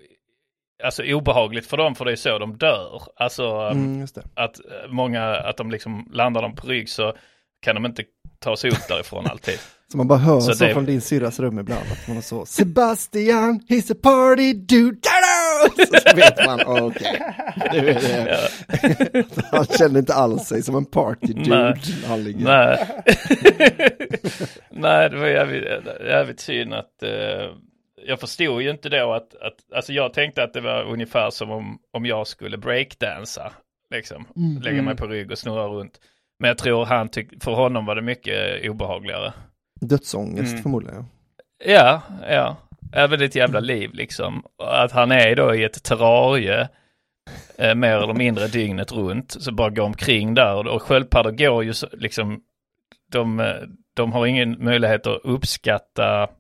Speaker 3: alltså obehagligt för dem, för det är så de dör. Alltså mm, just det. Att många, att de liksom landar dem på rygg så kan de inte ta sig upp därifrån alltid.
Speaker 6: Så man bara hör så, så
Speaker 3: det...
Speaker 6: från din syrras rum ibland. Att man är så, Sebastian, he's a party dude. Så vet man, oh, okej. Okay. Han känner inte alls sig som en party dude.
Speaker 3: Nej. Nej. Nej, det var jävligt, jävligt synd att... Uh, jag förstod ju inte då att... att alltså jag tänkte att det var ungefär som om, om jag skulle breakdansa. Liksom. Mm. Lägga mig på rygg och snurra runt. Men jag tror han tyck, för honom var det mycket obehagligare.
Speaker 6: Dödsångest mm. förmodligen.
Speaker 3: Ja, ja. Även ett jävla liv liksom. Att han är då i ett terrarie eh, mer eller mindre dygnet runt. Så bara går omkring där. Och sköldpaddor går ju så, liksom... De, de har ingen möjlighet att uppskatta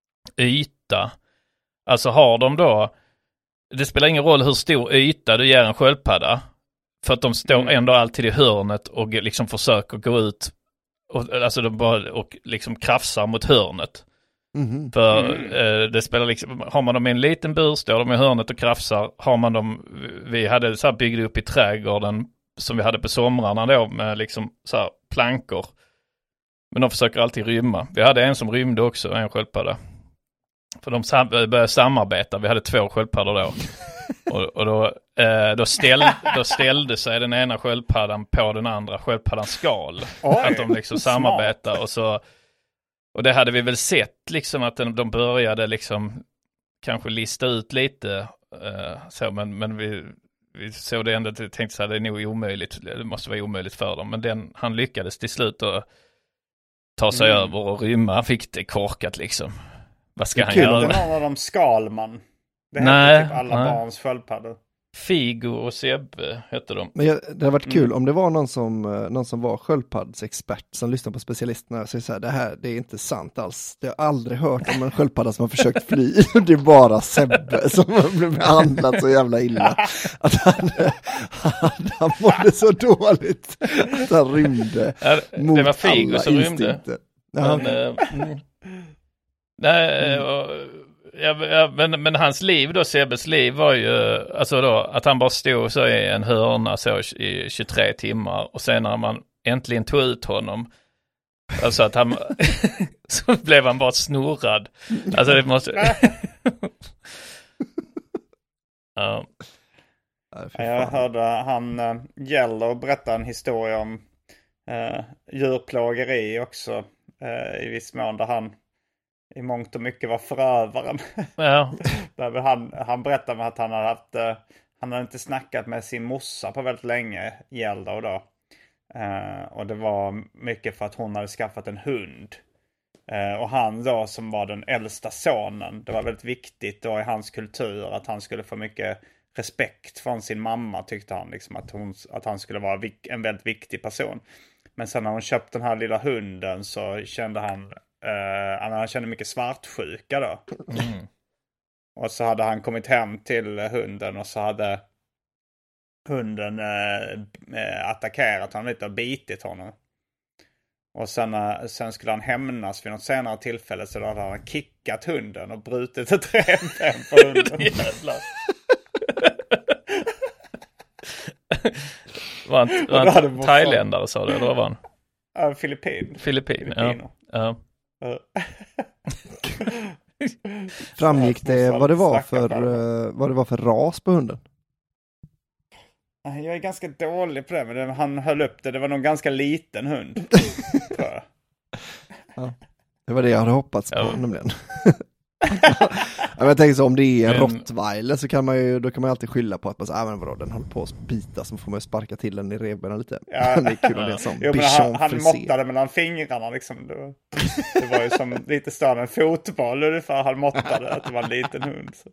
Speaker 3: yta. Alltså har de då... Det spelar ingen roll hur stor yta du ger en sköldpadda. För att de står mm. ändå alltid i hörnet och liksom försöker gå ut och, alltså de bara, och liksom krafsar mot hörnet. Mm. För mm. Eh, det spelar liksom, har man dem i en liten bur, står de i hörnet och krafsar. Har man dem, vi hade så här byggde upp i trädgården som vi hade på somrarna då med liksom så här plankor. Men de försöker alltid rymma. Vi hade en som rymde också, en sköldpadda. För de sam- började samarbeta, vi hade två sköldpaddor då. Och, och då, eh, då, ställ, då ställde sig den ena sköldpaddan på den andra sköldpaddans skal. Oj, att de liksom samarbetar. Och, så, och det hade vi väl sett liksom att de, de började liksom kanske lista ut lite. Eh, så, men men vi, vi såg det ändå, tänkte så här, det är nog omöjligt. Det måste vara omöjligt för dem. Men den, han lyckades till slut att ta sig mm. över och rymma. Han fick det korkat liksom. Vad ska han
Speaker 4: kul,
Speaker 3: göra?
Speaker 4: Det var någon av dem Skalman. Det heter typ alla nej. barns sköldpaddor.
Speaker 3: Figo och Sebbe heter de.
Speaker 6: Men jag, det har varit kul
Speaker 3: mm.
Speaker 6: om det var någon som, någon som var sköldpaddsexpert som lyssnar på specialisterna och säger så här, det här det är inte sant alls. Jag har aldrig hört om en sköldpadda som har försökt fly. Det är bara Sebbe som har blivit behandlat så jävla illa. Att han, han, han mådde så dåligt att han rymde
Speaker 3: ja,
Speaker 6: mot
Speaker 3: det var Figo som
Speaker 6: instinkter.
Speaker 3: Rymde. Men, äh, nej, mm. och, Ja, ja, men, men hans liv då, Sebbes liv var ju alltså då att han bara stod så i en hörna så i tjugotre timmar och sen när man äntligen tog ut honom alltså att han så blev han bara snurrad. Alltså det måste ja.
Speaker 4: Jag hörde han uh, Yellow berätta en historia om uh, djurplågeri också uh, i viss mån där han i mångt och mycket var förövaren. Ja. Där han, han berättade med att han hade haft, uh, han hade inte snackat med sin morsa på väldigt länge, Yellow då. Uh, och det var mycket för att hon hade skaffat en hund. Uh, och han då som var den äldsta sonen, det var väldigt viktigt då i hans kultur att han skulle få mycket respekt från sin mamma, tyckte han. Liksom, att, hon, att han skulle vara en väldigt viktig person. Men sen när hon köpte den här lilla hunden så kände han Uh, han kände mycket svartsjuka då. Mm. Och så hade han kommit hem till hunden och så hade hunden uh, uh, attackerat honom lite och bitit honom. Och sen, uh, sen skulle han hämnas vid något senare tillfälle så då hade han kickat hunden och brutit ett revben på hunden.
Speaker 3: Jävlar. Var han, var han thailändare sa du, eller vad var han?
Speaker 4: Uh, Filippin.
Speaker 3: Filippin, ja. Ja.
Speaker 6: Framgick det vad det var för vad det var för ras på hunden?
Speaker 4: Jag är ganska dålig på det, men han höll upp det. Det var någon ganska liten hund.
Speaker 6: Ja, det var det jag hade hoppats på, ja. Nämligen. Jag tänker så, om det är en men... rottweiler så kan man ju, då kan man alltid skylla på att man säger, ah, men vadå, den håller på att bita så får man ju sparka till den i revbenen lite. Ja. Det är kul om det är som
Speaker 4: jo, men han, han måttade mellan fingrarna liksom. Det, det var ju som lite större än fotboll ungefär. Han måttade att det var en liten hund. Så.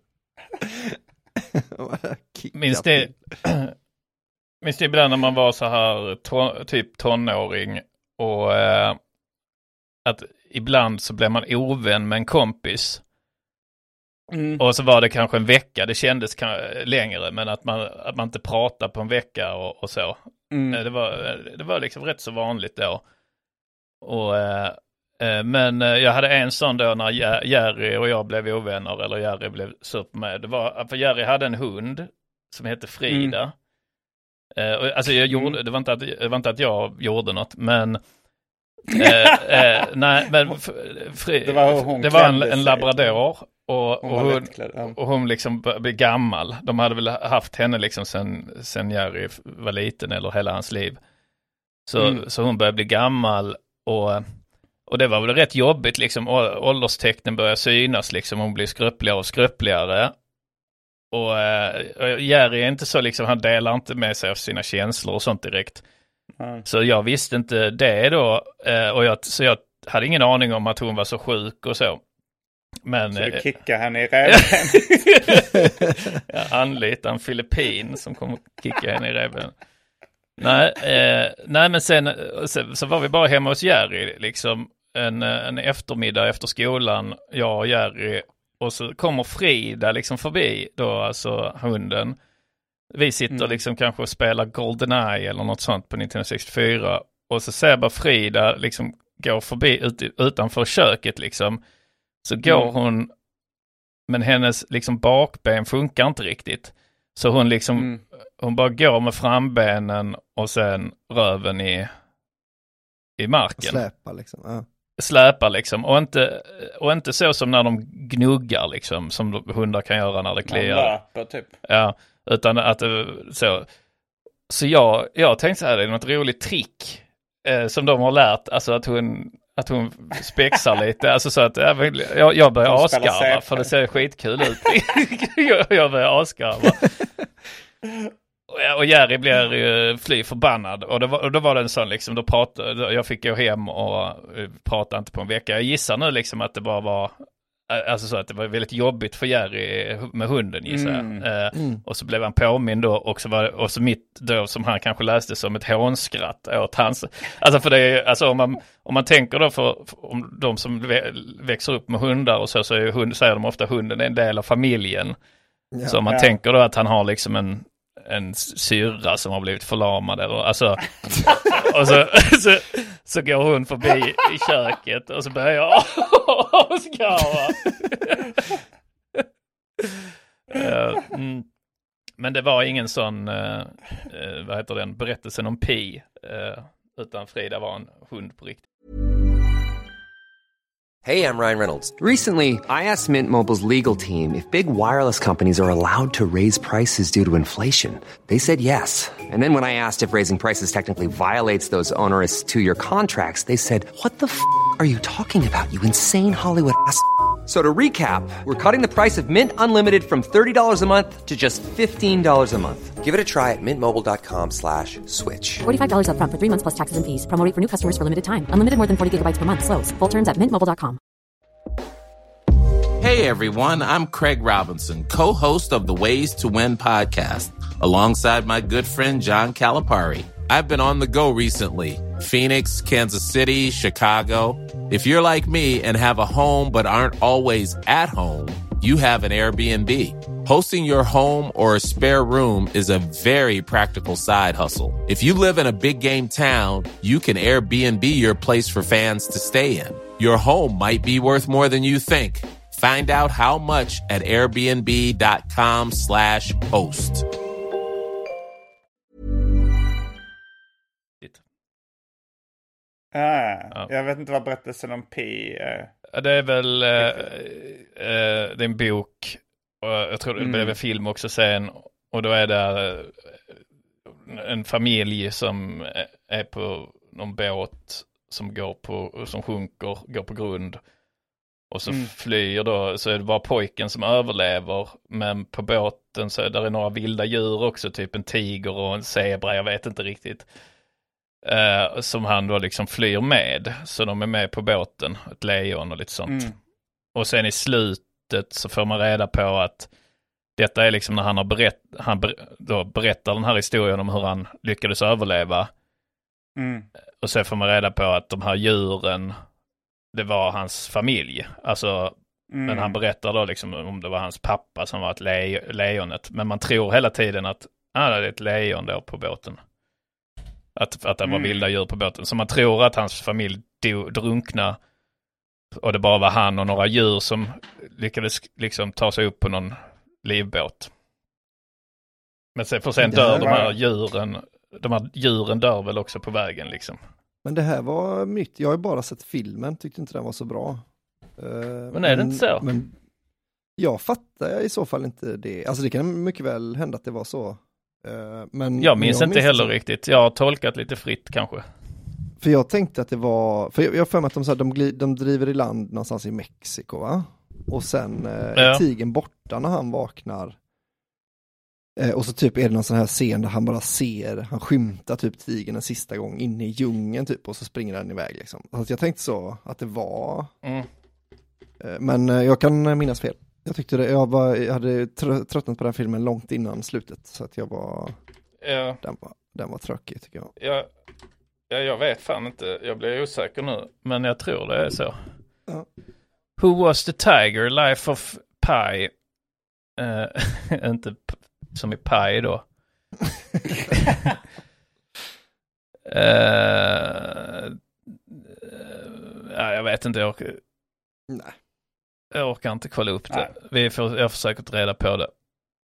Speaker 3: Minns det minns det ibland när man var så här ton, typ tonåring och eh, att ibland så blev man ovän med en kompis. Mm. Och så var det kanske en vecka, det kändes kanske längre, men att man, att man inte pratade på en vecka och, och så. Mm. Det var, det var liksom rätt så vanligt då. Och, eh, men jag hade en sån då när Jerry och jag blev ovänner, eller Jerry blev sur på mig. Det var, för Jerry hade en hund som hette Frida. Mm. Eh, och, alltså jag gjorde, det var, inte att, det var inte att jag gjorde något, men eh, eh, nej, men fri,
Speaker 4: det var, hon
Speaker 3: det var en, en labrador. Och,
Speaker 4: hon
Speaker 3: och, hon, och hon liksom blev gammal. De hade väl haft henne liksom sen, sen Jerry var liten eller hela hans liv. Så, mm. så hon började bli gammal och, och det var väl rätt jobbigt liksom. Ålderstecknen började synas liksom. Hon blir skröpligare och skröpligare. Och, och Jerry är inte så liksom, han delar inte med sig av sina känslor och sånt direkt. Mm. Så jag visste inte det då. Och jag, så jag hade ingen aning om att hon var så sjuk och så. Men,
Speaker 4: så du kickar henne i räven?
Speaker 3: Jag anlitar en filippin som kommer kicka henne i räven. Nej, eh, nej men sen så, så var vi bara hemma hos Jerry liksom en, en eftermiddag efter skolan, jag och Jerry, och så kommer Frida liksom förbi då, alltså hunden. Vi sitter mm. liksom kanske och spelar GoldenEye eller något sånt på Nintendo sextiofyra, och så ser bara Frida liksom gå förbi ut, utanför köket liksom. Så går mm. hon, men hennes liksom bakben funkar inte riktigt. Så hon liksom, mm. hon bara går med frambenen och sen röven i, i marken.
Speaker 6: Släpar liksom. Ja.
Speaker 3: Släpar liksom. Och inte, och inte så som när de gnuggar liksom, som hundar kan göra när det kliar.
Speaker 4: Löper, typ.
Speaker 3: Ja, utan att det så. Så jag, jag tänkte så här, det är något roligt trick eh, som de har lärt. Alltså att hon... Att hon spexar lite. Alltså så att jag, jag börjar asgarva. För det ser skitkul ut. jag, jag börjar asgarva. Och, och Jerry blir uh, fly förbannad. Och, det var, och då var det en sån liksom. Då pratade, jag fick gå hem och uh, prata inte på en vecka. Jag gissar nu liksom att det bara var... Alltså så att det var väldigt jobbigt för Jerry med hunden, gissar jag. Mm. Uh, mm. Och så blev han påmind då. Och så, var, och så mitt då som han kanske läste som ett hånskratt åt hans... Alltså för det är, alltså om man, om man tänker då för, för om de som vä, växer upp med hundar och så, så är hund, säger de ofta hunden är en del av familjen. Ja, så om man ja. tänker då att han har liksom en, en syrra som har blivit förlamad. Eller, alltså, och så, så, så går hon förbi i köket och så börjar jag skarva. uh, mm. Men det var ingen sån, uh, uh, vad heter den, berättelsen om Pi. Uh, utan Frida var en hund på riktigt.
Speaker 9: Hey, I'm Ryan Reynolds. Recently, I asked Mint Mobile's legal team if big wireless companies are allowed to raise prices due to inflation. They said yes. And then when I asked if raising prices technically violates those onerous two-year contracts, they said, what the f*** are you talking about, you insane Hollywood ass f- So to recap, we're cutting the price of Mint Unlimited from thirty dollars a month to just fifteen dollars a month. Give it a try at mintmobile.com slash switch.
Speaker 10: forty-five dollars up front for three months plus taxes and fees. Promo rate for new customers for limited time. Unlimited more than forty gigabytes per month. Slows full terms at mint mobile dot com.
Speaker 11: Hey everyone, I'm Craig Robinson, co-host of the Ways to Win podcast, alongside my good friend John Calipari. I've been on the go recently. Phoenix, Kansas City, Chicago. If you're like me and have a home but aren't always at home, you have an Airbnb. Hosting your home or a spare room is a very practical side hustle. If you live in a big game town, you can Airbnb your place for fans to stay in. Your home might be worth more than you think. Find out how much at airbnb.com slash host.
Speaker 4: Ah, ja. Jag vet inte vad berättelsen om Pi är.
Speaker 3: Det är väl äh, äh, det är en bok, och jag tror det mm. blev en film också sen, och då är det äh, en familj som är på någon båt som går på, som sjunker, går på grund, och så mm. flyr då, så är det bara pojken som överlever, men på båten så är det några vilda djur också, typ en tiger och en zebra, jag vet inte riktigt. Uh, som han då liksom flyr med. Så de är med på båten, ett lejon och lite sånt. Mm. Och sen i slutet så får man reda på att detta är liksom när han har berätt, han ber, då berättar den här historien om hur han lyckades överleva. Mm. Och sen får man reda på att de här djuren, det var hans familj. Alltså, mm. men han berättar då liksom om det var hans pappa som var ett le- lejonet. Men man tror hela tiden att ah, det är ett lejon då på båten. Att, att det var mm. vilda djur på båten. Så man tror att hans familj do, drunkna. Och det bara var han och några djur som lyckades liksom ta sig upp på någon livbåt. Men sen, för sen dör de här djuren. De här djuren dör väl också på vägen liksom.
Speaker 6: Men det här var nytt. Jag har ju bara sett filmen. Tyckte inte den var så bra. Uh,
Speaker 3: men är det inte så?
Speaker 6: Men jag fattar i så fall inte det. Alltså det kan mycket väl hända att det var så. Uh, men
Speaker 3: jag minns
Speaker 6: jag
Speaker 3: inte heller
Speaker 6: så.
Speaker 3: riktigt. Jag har tolkat lite fritt kanske.
Speaker 6: För jag tänkte att det var... För jag har för mig att de, så här, de, gli, de driver i land någonstans i Mexiko, va? Och sen uh, ja. är tigern borta när han vaknar. Uh, och så typ är det någon sån här scen där han bara ser... Han skymtar typ tigern en sista gång inne i djungeln typ. Och så springer den iväg liksom. Alltså jag tänkte så att det var... Mm. Men jag kan minnas fel. Jag tyckte det, jag, var, jag hade trö- tröttnat på den filmen långt innan slutet. Så att jag var...
Speaker 3: Ja.
Speaker 6: Den var, den var tråkig tycker jag.
Speaker 3: Ja, ja, jag vet fan inte. Jag blir osäker nu. Men jag tror det är så.
Speaker 6: Ja.
Speaker 3: Who was the tiger? Life of Pi. Uh, inte p- som i Pi då. uh, ja, jag vet inte. Jag orkar,
Speaker 6: Nej.
Speaker 3: Jag orkar inte kolla upp det. Vi får, jag försöker ta reda på det.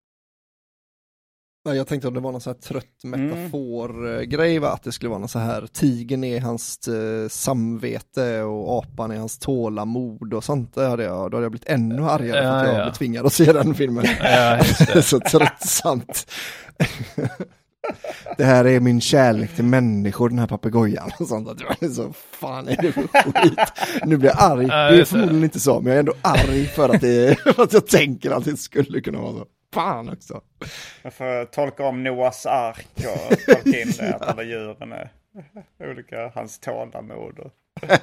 Speaker 6: Nej, jag tänkte om det var någon så här trött metafor-grej, va? Att det skulle vara någon så här tigern är hans uh, samvete och apan är hans tålamod och sånt. Då hade jag, då hade jag blivit ännu argare för att
Speaker 3: ja,
Speaker 6: jag
Speaker 3: ja.
Speaker 6: blev tvingad att se den filmen.
Speaker 3: Ja, just det.
Speaker 6: Så tröttsamt. Det här är min kärlek till människor, den här papegojan och sånt. Att jag är så, fan är det för skit? Nu blir jag arg.
Speaker 3: Ja,
Speaker 6: det är förmodligen inte så, men jag är ändå arg för att, det, för att jag tänker att det skulle kunna vara så. Fan också.
Speaker 4: Jag får tolka om Noahs ark och tolka in det, att alla djuren är olika, hans tålamod. Och...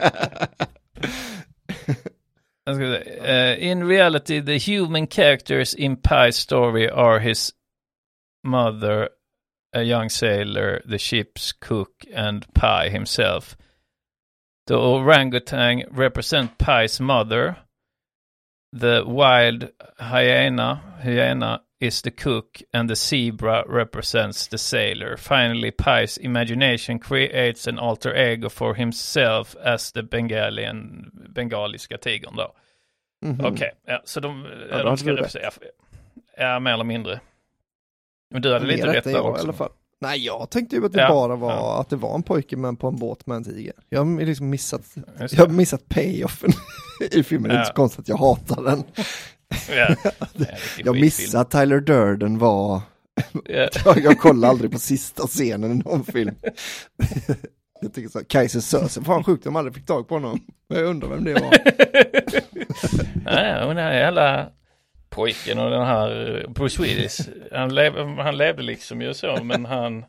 Speaker 3: uh, in reality, the human characters in Pi's story are his mother, a young sailor, the ship's cook, and Pi himself. The orangutan represent Pi's mother. The wild hyena, hyena is the cook, and the zebra represents the sailor. Finally, Pi's imagination creates an alter ego for himself as the Bengalian, bengaliska tigern då. Mm-hmm. Okej, okay. Ja, så de,
Speaker 6: ja,
Speaker 3: de ska representera. Ja, mer eller mindre. Men du hade lite rätt där också. I alla fall.
Speaker 6: Nej, jag tänkte ju att det ja, bara var ja. att det var en pojke men på en båt med en tiger. Jag har liksom missat, jag har missat payoffen i filmen. Det är inte så konstigt att jag hatar den.
Speaker 3: Ja.
Speaker 6: Jag missade att Tyler Durden var... Ja. jag, jag kollar aldrig på sista scenen i någon film. Jag tycker så, Kaiser Söze, fan sjukt de aldrig fick tag på honom. Jag undrar vem det var.
Speaker 3: Nej, hon är alla... pojken och den här Bruce Willis, han, lev, han levde liksom ju så, men han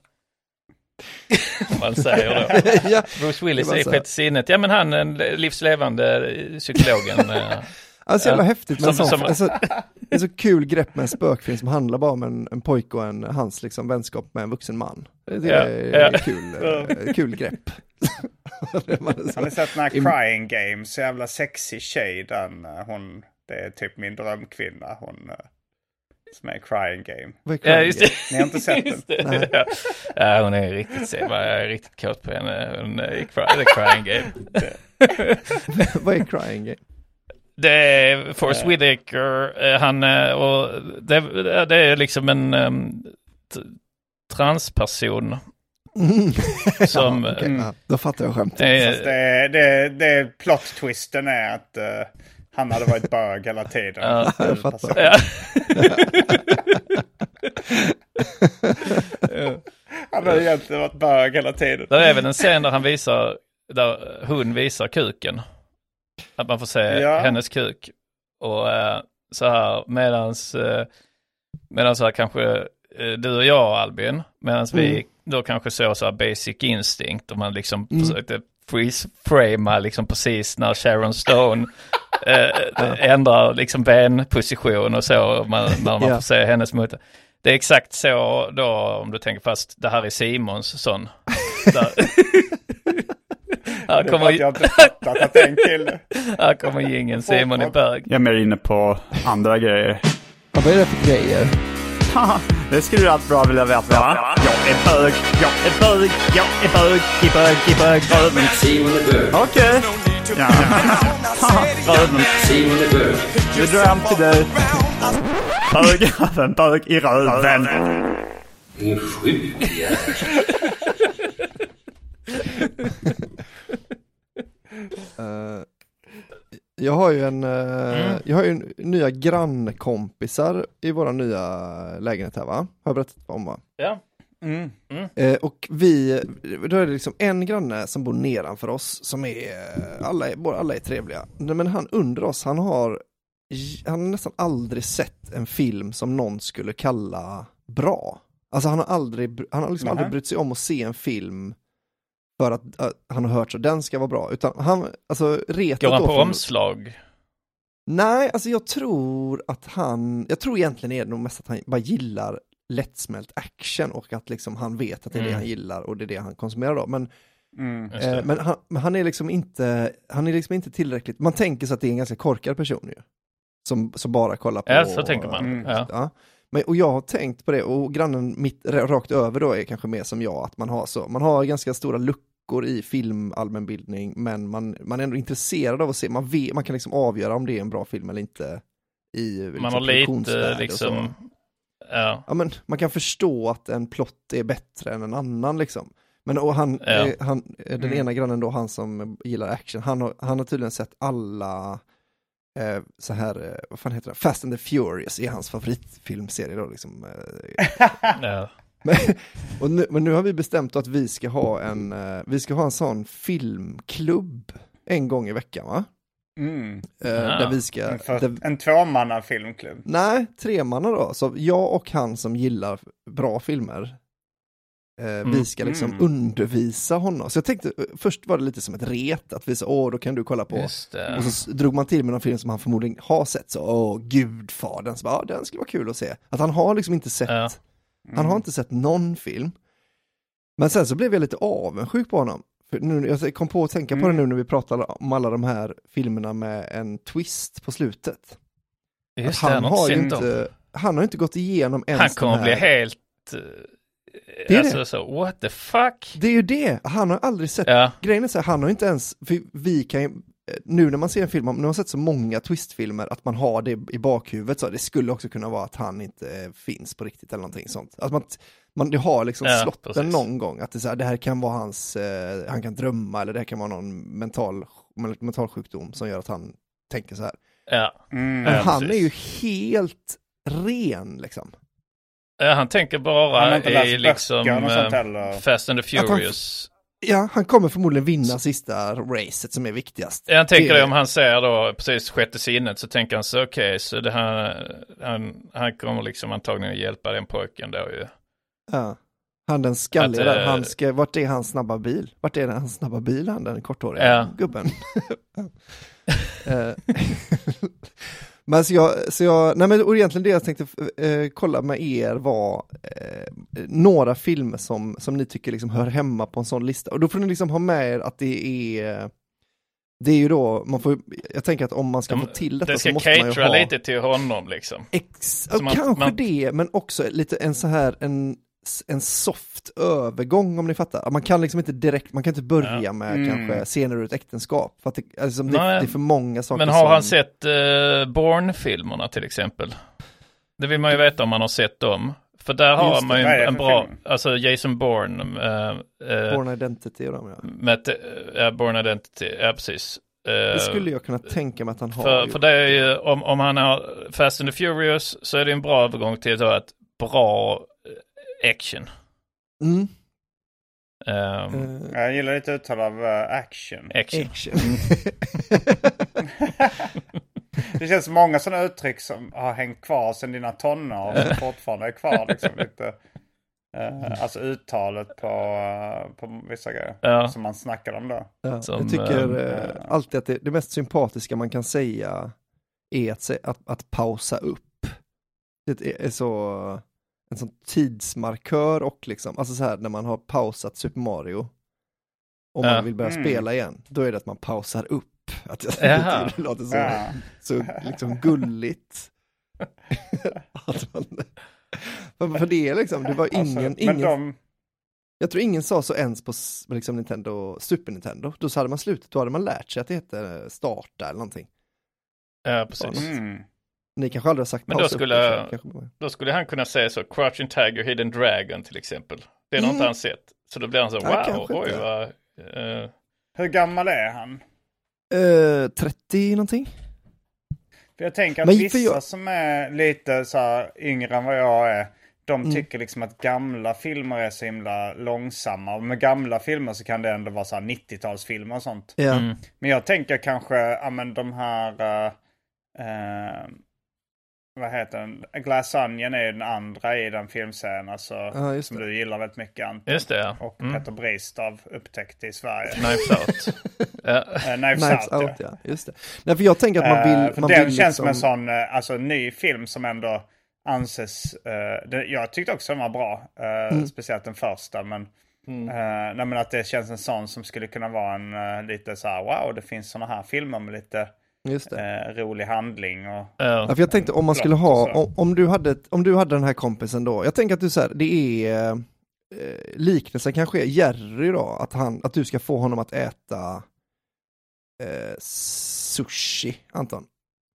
Speaker 3: man säger då ja, Bruce Willis är sjätte sinnet, ja men han en livslevande psykologen.
Speaker 6: Alltså jävla ja, häftigt men som, som, alltså, det är så kul grepp med en spökfilm som handlar bara om en, en pojke och en, hans liksom vänskap med en vuxen man. Det
Speaker 3: ja,
Speaker 6: är
Speaker 3: ja.
Speaker 6: kul, kul grepp.
Speaker 4: Har ni sett den här Crying Game, så jävla sexy tjej, den hon, det är typ min drömkvinna, hon som är Crying Game.
Speaker 3: Ja, just det.
Speaker 4: Ni har inte sett den?
Speaker 3: Nej. Ja. Ja, hon är riktigt se, jag är riktigt kåt på henne. Hon är i cry, Crying Game.
Speaker 6: Vad är Crying Game?
Speaker 3: Det är Forrest Whitaker, han, och det, det är liksom en um, t- transperson.
Speaker 6: Mm.
Speaker 3: Som,
Speaker 6: ja, okay. mm, ja, då fattar jag skämt.
Speaker 4: Det, det, det, det plot-twisten är att uh, han hade varit bög hela tiden.
Speaker 6: Ja, jag fattar.
Speaker 3: Ja.
Speaker 4: Han hade egentligen varit bög hela tiden.
Speaker 3: Det är även en scen där han visar, där hon visar kuken. Att man får se ja. hennes kuk. Och uh, så här, medans, uh, medans så här kanske uh, du och jag, Albin, medans mm. vi då kanske såg så här Basic Instinct och man liksom mm. försökte freeze-framea liksom precis när Sharon Stone uh, ändrar liksom benposition och så, man, när man yeah. får se hennes motor. Det är exakt så då, om du tänker fast det här är Simons sån. Här kommer,
Speaker 4: jag inte fattat att det är en kille.
Speaker 3: Här kommer ingen Simon i bög.
Speaker 12: Jag är mer inne på andra grejer.
Speaker 6: Ja, vad är det för grejer?
Speaker 12: Det skulle du allt bra vilja veta, va? Jag är bög, jag är bög, jag är bög, i bög, i bög, röven.
Speaker 5: Simon är bög.
Speaker 12: Okej. Okay. Ja. Röven.
Speaker 5: Simon är bög.
Speaker 12: Det drar hem till dig. Bög, röven, bög i röven.
Speaker 5: En sjuk jävel.
Speaker 6: har ju en,
Speaker 3: Mm.
Speaker 6: jag har ju nya grannkompisar i våra nya lägenhet här, va? Har jag berättat om, va?
Speaker 3: Ja.
Speaker 4: Mm.
Speaker 3: Mm.
Speaker 6: Eh, och vi, då är det liksom en granne som bor nedanför oss som är, alla är, alla är trevliga. Men han under oss, han har, han har nästan aldrig sett en film som någon skulle kalla bra. Alltså han har aldrig, han har liksom
Speaker 4: Mm.
Speaker 6: aldrig brytt sig om att se en film för att uh, han har hört så den ska vara bra. Utan han, alltså retat
Speaker 3: Går han
Speaker 6: då
Speaker 3: på
Speaker 6: från,
Speaker 3: omslag?
Speaker 6: Nej, alltså jag tror att han, jag tror egentligen är det nog mest att han bara gillar lättsmält action och att liksom han vet att det är
Speaker 3: Mm.
Speaker 6: det han gillar och det är det han konsumerar då. Men,
Speaker 4: Mm.
Speaker 6: eh, men, han, men han är liksom inte, han är liksom inte tillräckligt, man tänker sig att det är en ganska korkad person ju. Som, som bara kollar på...
Speaker 3: Ja, så tänker man.
Speaker 6: Mm.
Speaker 3: Ja.
Speaker 6: Ja. Men, och jag har tänkt på det, och grannen mitt rakt över då är kanske mer som jag, att man har så, man har ganska stora luckor i filmallmänbildning, men man, man är ändå intresserad av att se, man, vet, man kan liksom avgöra om det är en bra film eller inte i liksom,
Speaker 3: Man har lite liksom... Ja.
Speaker 6: Ja, men man kan förstå att en plott är bättre än en annan liksom. Men och han,
Speaker 3: Ja.
Speaker 6: eh, han den
Speaker 4: Mm.
Speaker 6: ena grannen då, han som gillar action, han har, han har tydligen sett alla eh, så här, eh, vad fan heter det? Fast and the Furious är hans favoritfilmserie då liksom. Eh.
Speaker 3: Ja.
Speaker 6: men, och nu, men nu har vi bestämt att vi ska ha en, eh, vi ska ha en sån filmklubb en gång i veckan, va?
Speaker 4: Mm.
Speaker 6: Eh,
Speaker 3: Ja.
Speaker 6: Där vi ska...
Speaker 4: En, för,
Speaker 6: där,
Speaker 4: en tvåmanna filmklubb.
Speaker 6: nej, tre manna då. Så jag och han som gillar bra filmer, eh, vi ska liksom
Speaker 4: Mm.
Speaker 6: undervisa honom. Så jag tänkte, först var det lite som ett ret, att vi sa, åh, då kan du kolla på.
Speaker 3: Just det.
Speaker 6: Och så s- drog man till med någon film som han förmodligen har sett, så, åh, Gudfadern, så bara, ja, den skulle vara kul att se. Att han har liksom inte sett,
Speaker 3: Ja.
Speaker 6: han har inte sett någon film. Men sen så blev jag lite avundsjuk på honom. För nu, jag kom på att tänka på det nu när vi pratar om alla de här filmerna med en twist på slutet.
Speaker 3: Just
Speaker 6: han,
Speaker 3: det, han har
Speaker 6: har ju
Speaker 3: inte sett dem.
Speaker 6: inte, han har inte gått igenom ens
Speaker 3: Han kommer
Speaker 6: de här.
Speaker 3: bli helt... eh,
Speaker 6: Det är
Speaker 3: alltså
Speaker 6: det.
Speaker 3: så, what the fuck?
Speaker 6: Det är ju det, han har aldrig sett,
Speaker 3: Ja.
Speaker 6: grejen är så här, han har inte ens, för vi kan ju, nu när man ser en film, när man har sett så många twistfilmer, att man har det i bakhuvudet, så det skulle också kunna vara att han inte eh, finns på riktigt eller någonting sånt. Att man, man det har liksom
Speaker 3: Ja,
Speaker 6: slått
Speaker 3: precis.
Speaker 6: den någon gång, att det, är så här, det här kan vara hans, eh, han kan drömma, eller det här kan vara någon mental, mental sjukdom som gör att han tänker så här.
Speaker 3: Ja.
Speaker 4: Mm.
Speaker 6: Men
Speaker 3: Ja,
Speaker 6: han
Speaker 3: precis.
Speaker 6: är ju helt ren liksom.
Speaker 3: Ja, han tänker
Speaker 4: Han har
Speaker 3: bara
Speaker 4: inte läst
Speaker 3: i
Speaker 4: böcker
Speaker 3: liksom
Speaker 4: och sånt
Speaker 3: eh,
Speaker 4: heller.
Speaker 3: Fast and the
Speaker 6: Att han-
Speaker 3: Furious.
Speaker 6: Ja, han kommer förmodligen vinna sista racet som är viktigast.
Speaker 3: Jag tänker
Speaker 6: Det-
Speaker 3: det, om han ser då precis sjätte sinnet, så tänker han så okej, så det här, han, han kommer liksom antagligen hjälpa den pojken då ju.
Speaker 6: Ja. Han den skalliga
Speaker 3: Att,
Speaker 6: där,
Speaker 3: eh,
Speaker 6: han ska, vart är hans snabba bil? Vart är hans snabba bil, han den korthåriga
Speaker 3: Ja.
Speaker 6: gubben? Eh, men så jag, så jag, nej men och egentligen det jag tänkte eh, kolla med er var eh, några filmer som, som ni tycker liksom hör hemma på en sån lista. Och då får ni liksom ha med er att det är, det är ju då, man får, jag tänker att om man ska
Speaker 3: De-
Speaker 6: få till detta
Speaker 3: Det ska
Speaker 6: så måste man ju
Speaker 3: catera
Speaker 6: ha...
Speaker 3: lite till honom liksom.
Speaker 6: Ex-
Speaker 3: Så
Speaker 6: och
Speaker 3: man-
Speaker 6: kanske
Speaker 3: man-
Speaker 6: det, men också lite en så här en, en soft övergång, om ni fattar. Man kan liksom inte direkt, man kan inte börja
Speaker 3: Ja.
Speaker 6: med
Speaker 4: Mm.
Speaker 6: kanske scener ur ett äktenskap, för att det, alltså, det,
Speaker 3: Nej.
Speaker 6: det är för många saker.
Speaker 3: Men har
Speaker 6: som,
Speaker 3: han sett uh, Bourne-filmerna till exempel? Det vill man ju veta om man har sett dem. För där har
Speaker 6: Just det.
Speaker 3: man ju
Speaker 4: Vad är det
Speaker 3: en
Speaker 4: för
Speaker 3: bra,
Speaker 4: film?
Speaker 3: alltså Jason Bourne, uh, uh,
Speaker 6: Born Identity och dem, ja.
Speaker 3: med, uh, Bourne Identity, ja precis. Uh,
Speaker 6: Det skulle jag kunna tänka mig att han har
Speaker 3: För,
Speaker 6: gjort.
Speaker 3: för det är ju, om, om han har Fast and the Furious, så är det en bra övergång till då ett bra eh, action.
Speaker 6: Mm.
Speaker 3: Um,
Speaker 6: Eh,
Speaker 4: Jag gillar lite uttal av uh, action.
Speaker 3: action.
Speaker 6: action.
Speaker 4: Det känns som många sådana uttryck som har hängt kvar sedan dina tonår och som fortfarande är kvar. Liksom, lite, uh, alltså uttalet på, uh, på vissa grejer
Speaker 3: Ja.
Speaker 4: som man snackar om då.
Speaker 6: Ja,
Speaker 3: Som,
Speaker 6: jag tycker
Speaker 3: eh,
Speaker 6: eh, alltid att det, det mest sympatiska man kan säga är att, sä- att, att pausa upp. Det är, är så en sån tidsmarkör, och liksom, alltså så här när man har pausat Super Mario och man
Speaker 3: Ja.
Speaker 6: vill börja
Speaker 4: Mm.
Speaker 6: spela igen, då är det att man pausar upp. Att jag,
Speaker 3: Jaha.
Speaker 6: det låter så,
Speaker 4: Ja.
Speaker 6: så liksom gulligt. Att man, för, för det är liksom, det var ingen,
Speaker 4: Alltså, men
Speaker 6: ingen
Speaker 4: de,
Speaker 6: jag tror ingen sa så ens på s- liksom Nintendo, Super Nintendo. Då så hade man slutat, då hade man lärt sig att det heter starta eller någonting.
Speaker 3: Ja, precis.
Speaker 4: mm.
Speaker 6: Ni kanske aldrig har sagt
Speaker 3: Men då
Speaker 6: pausa upp
Speaker 3: skulle,
Speaker 6: det, så kanske bara-
Speaker 3: då skulle han kunna säga så, Crouching Tiger, Hidden Dragon till exempel. Det är något
Speaker 6: Mm.
Speaker 3: han sett. Så då blir han så,
Speaker 6: Ja,
Speaker 3: wow,
Speaker 6: kanske
Speaker 3: oj
Speaker 6: inte.
Speaker 3: vad... eh,
Speaker 4: Hur gammal är han?
Speaker 6: Eh, trettio någonting?
Speaker 4: För jag tänker att
Speaker 6: Men
Speaker 4: vissa
Speaker 6: jag...
Speaker 4: som är lite så här yngre än vad jag är, de
Speaker 6: Mm.
Speaker 4: tycker liksom att gamla filmer är så himla långsamma. Och med gamla filmer så kan det ändå vara så här nittiotalsfilmer och sånt.
Speaker 6: Ja. Mm.
Speaker 4: Men jag tänker kanske, ja men de här, uh, uh, vad heter den? Glass Onion är den andra i den filmserien. Alltså,
Speaker 6: ja,
Speaker 4: som du gillar väldigt mycket, Anton.
Speaker 3: Just det, ja.
Speaker 4: Och
Speaker 3: Mm.
Speaker 4: Peter Bristav upptäckte i Sverige.
Speaker 3: Knives Out. ja.
Speaker 4: uh, Knives,
Speaker 6: Knives
Speaker 4: Out,
Speaker 6: Out, ja. Just det. Nej, för jag tänker att man vill...
Speaker 4: Uh, för
Speaker 6: man
Speaker 4: den
Speaker 6: vill
Speaker 4: känns
Speaker 6: liksom...
Speaker 4: som en sån uh, alltså, ny film som ändå anses... Uh, det, jag tyckte också den var bra. Uh, mm. Speciellt den första. Men, mm. uh, nej, men att det känns en sån som skulle kunna vara en uh, lite så här, wow, det finns såna här filmer med lite
Speaker 6: Just det.
Speaker 4: Uh, rolig handling. Och,
Speaker 6: ja, för jag tänkte om man skulle ha... Om, om, du hade, om du hade den här kompisen då. Jag tänker att du så här, det är... Uh, liknelsen kanske är Jerry då. Att, han, att du ska få honom att äta uh, sushi, Anton.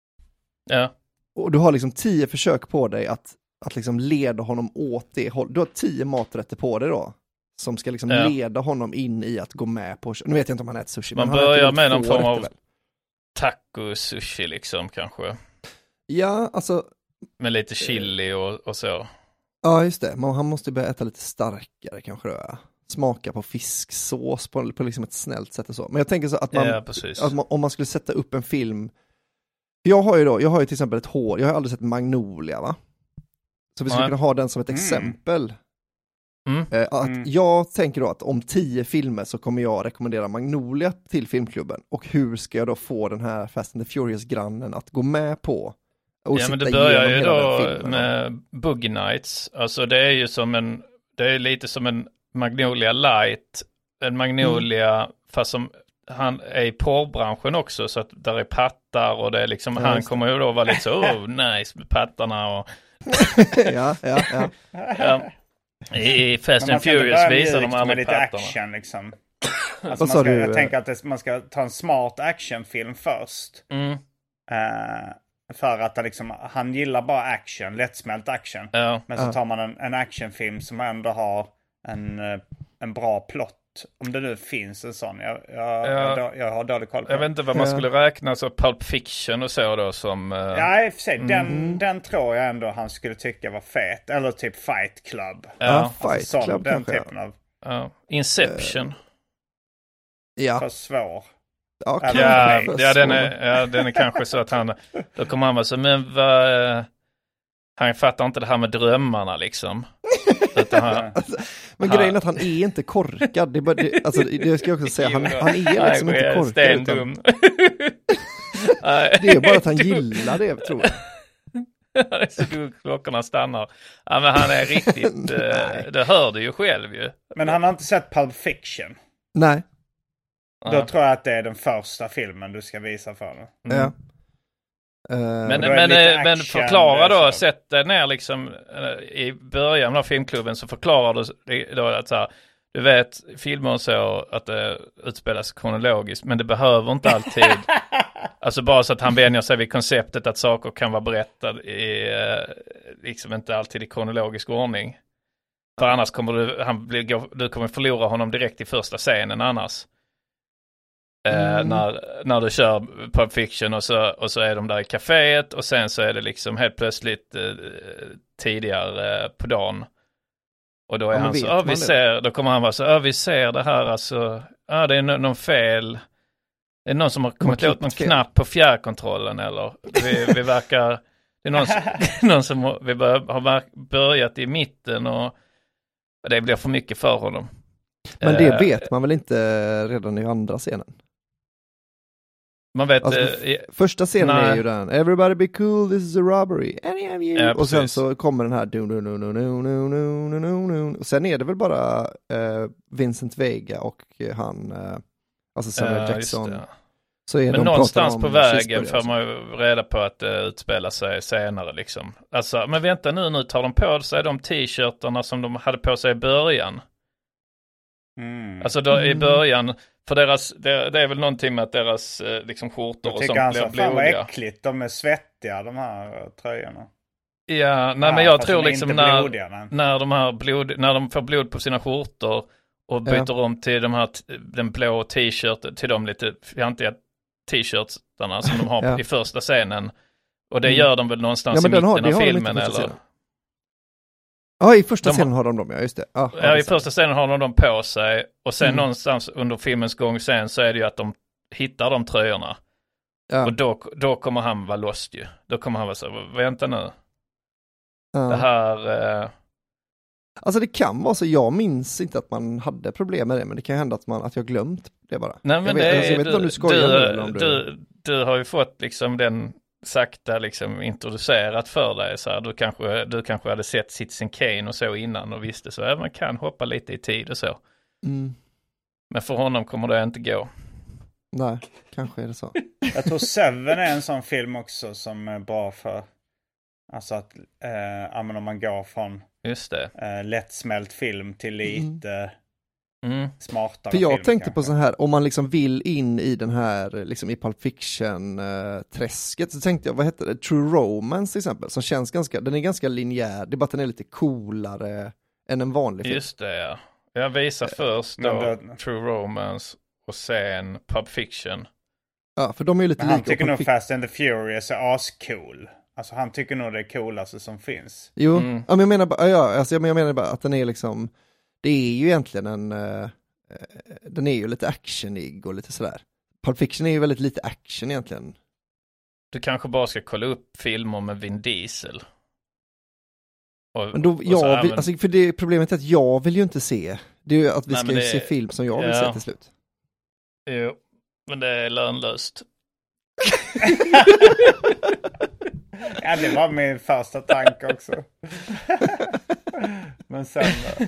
Speaker 3: Ja.
Speaker 6: Och du har liksom tio försök på dig att, att liksom leda honom åt det håll. Du har tio maträtter på dig då. Som ska liksom
Speaker 3: ja.
Speaker 6: leda honom in i att gå med på... Nu vet jag inte om han äter sushi.
Speaker 3: Man
Speaker 6: men
Speaker 3: börjar
Speaker 6: han
Speaker 3: med någon form
Speaker 6: rätter,
Speaker 3: av
Speaker 6: väl?
Speaker 3: taco-sushi liksom kanske.
Speaker 6: Ja, alltså...
Speaker 3: Med lite chili och, och så.
Speaker 6: Ja, just det. Man, han måste börja äta lite starkare kanske då, ja. Smaka på fisksås på, på liksom ett snällt sätt och så. Men jag tänker så att man...
Speaker 3: Ja, precis.
Speaker 6: Att man, om man skulle sätta upp en film... Jag har ju då, jag har ju till exempel ett hår, jag har aldrig sett Magnolia, va? Så vi skulle
Speaker 3: Nej.
Speaker 6: kunna ha den som ett
Speaker 4: Mm.
Speaker 6: exempel.
Speaker 3: Mm.
Speaker 6: Eh, att
Speaker 4: Mm.
Speaker 6: jag tänker då att om tio filmer så kommer jag rekommendera Magnolia till filmklubben. Och hur ska jag då få den här Fast and the Furious-grannen att gå med på? Och
Speaker 3: Ja, men det
Speaker 6: sitta
Speaker 3: börjar
Speaker 6: igenom
Speaker 3: ju
Speaker 6: hela
Speaker 3: då
Speaker 6: den filmen,
Speaker 3: med Boogie Nights. Alltså det är ju som en, det är lite som en Magnolia Light. En Magnolia, mm. fast som han är i porrbranschen också, så att där är pattar och det är liksom,
Speaker 6: Ja,
Speaker 3: han kommer ju då vara lite så, oh nice med pattarna och...
Speaker 6: ja, ja, ja.
Speaker 3: ja. I Fast and Furious visar de aldrig
Speaker 4: lite
Speaker 3: pattarna.
Speaker 4: action liksom. Alltså
Speaker 6: Vad
Speaker 4: man
Speaker 6: sa
Speaker 4: ska,
Speaker 6: du?
Speaker 4: Jag tänker att det, man ska ta en smart actionfilm först.
Speaker 3: Mm.
Speaker 4: Uh, för att liksom, han gillar bara action, lättsmält action.
Speaker 3: Ja.
Speaker 4: Men så
Speaker 6: Ja.
Speaker 4: tar man en, en actionfilm som ändå har en, eh, en bra plott. Om det nu finns en sån. Jag, jag,
Speaker 3: Ja.
Speaker 4: jag, jag har dålig koll på
Speaker 3: Jag
Speaker 4: det.
Speaker 3: vet inte vad man skulle räkna, så Pulp Fiction och så då som... Uh...
Speaker 4: Ja, i och för sig. Den, den tror jag ändå han skulle tycka var fet. Eller typ Fight Club.
Speaker 3: Ja,
Speaker 6: Ja, Fight
Speaker 4: Alltså, sån,
Speaker 6: Club
Speaker 4: den
Speaker 6: kanske.
Speaker 4: typen av...
Speaker 3: Ja. Inception.
Speaker 6: Ja,
Speaker 4: För svår.
Speaker 6: ja,
Speaker 4: Ja,
Speaker 3: Ja,
Speaker 6: kanske.
Speaker 3: ja, den är, ja, den är kanske så att han, då kommer han vara så, men vad, eh, han fattar inte det här med drömmarna liksom. Utan han,
Speaker 6: Men grejen är att han är inte korkad. Det, är bara, det, alltså, det ska jag också säga. Han, han är liksom inte korkad.
Speaker 3: Stendum.
Speaker 6: Utan, det är bara att han gillar det, tror jag.
Speaker 3: Det är så god, klockorna stannar. Ja, men han är riktigt, eh, det hör du ju själv ju.
Speaker 4: Men han har inte sett Pulp Fiction.
Speaker 6: Nej.
Speaker 3: Ja.
Speaker 4: Då tror jag att det är den första filmen du ska visa för honom.
Speaker 3: Mm.
Speaker 6: Ja. Uh,
Speaker 3: Men,
Speaker 4: då är det
Speaker 3: men,
Speaker 4: lite
Speaker 3: eh, men
Speaker 4: action,
Speaker 3: förklara
Speaker 4: det är
Speaker 3: då,
Speaker 4: så.
Speaker 3: sätt dig ner liksom eh, i början av filmklubben, så förklarar du då att så här, du vet filmer och så att det utspelas kronologiskt, men det behöver inte alltid, alltså bara så att han vänjer sig vid konceptet att saker kan vara berättade i, eh, liksom inte alltid i kronologisk ordning. För annars kommer du, han blir, du kommer förlora honom direkt i första scenen annars.
Speaker 6: Mm.
Speaker 3: Eh, när, när du kör Pulp Fiction och så, och så är de där i kaféet och sen så är det liksom helt plötsligt eh, tidigare eh, på dagen. Och då är
Speaker 6: Ja,
Speaker 3: han
Speaker 6: vet
Speaker 3: så, ah,
Speaker 6: man
Speaker 3: vi
Speaker 6: det?
Speaker 3: ser, då kommer han vara så, ah, vi ser det här alltså, ah, det är no- någon fel. Det är någon som har kommit
Speaker 6: klippt
Speaker 3: åt någon
Speaker 6: fel.
Speaker 3: knapp på fjärrkontrollen eller vi, vi verkar, det är någon som, någon som vi bör, har ver- börjat i mitten och det blir för mycket för honom.
Speaker 6: Men det
Speaker 3: Eh,
Speaker 6: vet man väl inte redan i andra scenen?
Speaker 3: Man vet,
Speaker 6: Alltså,
Speaker 3: eh, i-
Speaker 6: första scenen
Speaker 3: nej.
Speaker 6: är ju den Everybody be cool, this is a robbery. Any of you?
Speaker 3: Ja,
Speaker 6: och sen
Speaker 3: precis.
Speaker 6: så kommer den här do, do, do, do, do, do, do, do, do. Och sen är det väl bara eh, Vincent Vega och eh, han eh, alltså Samuel
Speaker 3: Ja, just
Speaker 6: Jackson.
Speaker 3: det.
Speaker 6: Så är
Speaker 3: Men
Speaker 6: de
Speaker 3: någonstans
Speaker 6: pratar
Speaker 3: på
Speaker 6: om
Speaker 3: vägen
Speaker 6: cheeseburgare
Speaker 3: får
Speaker 6: och så.
Speaker 3: man ju reda på att det utspelar sig senare liksom. Alltså, men vänta nu, nu tar de på sig de t-shirtarna som de hade på sig i början.
Speaker 4: Mm.
Speaker 3: Alltså då, i
Speaker 6: Mm.
Speaker 3: början, för deras, det, det är väl någonting med att deras eh, liksom skjortor
Speaker 4: Jag
Speaker 3: och
Speaker 4: tycker
Speaker 3: sånt
Speaker 4: han
Speaker 3: blir
Speaker 4: sa, fan vad
Speaker 3: blodiga.
Speaker 4: äckligt, de är svettiga de här eh, tröjorna.
Speaker 3: Ja, nej
Speaker 4: Ja,
Speaker 3: men jag
Speaker 4: fast
Speaker 3: tror
Speaker 4: de är
Speaker 3: liksom
Speaker 4: inte
Speaker 3: när,
Speaker 4: blodiga, nej.
Speaker 3: när de här blod, när de får blod på sina skjortor och byter
Speaker 6: Ja.
Speaker 3: om till de här, t- den blå t-shirt, till de lite fjantiga t-shirtarna som de har
Speaker 6: Ja.
Speaker 3: i första scenen. Och det
Speaker 6: Mm.
Speaker 3: gör de väl någonstans
Speaker 6: Ja,
Speaker 3: i
Speaker 6: men den
Speaker 3: mitten
Speaker 6: har- det
Speaker 3: av
Speaker 6: har de
Speaker 3: filmen
Speaker 6: inte i första
Speaker 3: eller?
Speaker 6: scenen. Ja, i första
Speaker 3: De har-
Speaker 6: scenen har de dem, ja, just det. Ja,
Speaker 3: Ja,
Speaker 6: det är
Speaker 3: i
Speaker 6: sant.
Speaker 3: första scenen har de dem på sig och sen
Speaker 6: Mm.
Speaker 3: någonstans under filmens gång sen så är det ju att de hittar de tröjorna.
Speaker 6: Ja.
Speaker 3: Och då, då kommer han vara lost ju. Då kommer han vara så, vänta nu.
Speaker 6: Ja.
Speaker 3: Det här... Eh...
Speaker 6: Alltså det kan vara så, jag minns inte att man hade problem med det, men det kan hända att, man, att jag glömt det bara.
Speaker 3: Nej, men
Speaker 6: jag vet,
Speaker 3: det är,
Speaker 6: alltså, jag vet
Speaker 3: du,
Speaker 6: inte om du skojar
Speaker 3: du,
Speaker 6: nu eller om du...
Speaker 3: du, du har ju fått liksom den sakta liksom introducerat för dig. Så här, du, kanske, du kanske hade sett Citizen Kane och så innan och visste så. Ja, man kan hoppa lite i tid och så.
Speaker 6: Mm.
Speaker 3: Men för honom kommer det inte gå.
Speaker 6: Nej, kanske är det så.
Speaker 4: Jag tror Seven är en sån film också som är bra för, alltså att eh, om man går från
Speaker 3: Just det.
Speaker 4: Eh, lättsmält film till lite
Speaker 3: Mm.
Speaker 4: smartare
Speaker 6: För jag
Speaker 4: film,
Speaker 6: tänkte
Speaker 4: kanske.
Speaker 6: på så här, om man liksom vill in i den här, liksom i Pulp Fiction-träsket, så tänkte jag, vad heter det? True Romance till exempel, som känns ganska, den är ganska linjär, det är bara att den är lite coolare än en vanlig film.
Speaker 3: Just det, ja. Jag visar först då
Speaker 4: Men det-
Speaker 3: True Romance och sen Pulp Fiction.
Speaker 6: Ja, för de är ju lite
Speaker 4: Men han
Speaker 6: lika.
Speaker 4: tycker
Speaker 6: och
Speaker 4: nog
Speaker 6: Pulp
Speaker 4: Fast and the Furious är ascool. Alltså han tycker nog det är coolaste som finns.
Speaker 6: Jo,
Speaker 3: Mm.
Speaker 6: ja, men jag menar bara, ja, alltså, jag menar bara att den är liksom, det är ju egentligen en, uh, den är ju lite actionig och lite sådär. Pulp Fiction är ju väldigt lite action egentligen.
Speaker 3: Du kanske bara ska kolla upp filmer med Vin Diesel. Och,
Speaker 6: Men då,
Speaker 3: och så
Speaker 6: jag vill,
Speaker 3: även-
Speaker 6: alltså, för det problemet är att jag vill ju inte se, det är ju att vi
Speaker 3: Nej,
Speaker 6: ska
Speaker 3: men
Speaker 6: ju
Speaker 3: det-
Speaker 6: se film som jag vill
Speaker 3: ja.
Speaker 6: se till slut.
Speaker 3: Jo, men det är lönlöst.
Speaker 4: Ja, det var min första tanke också. Men sen då?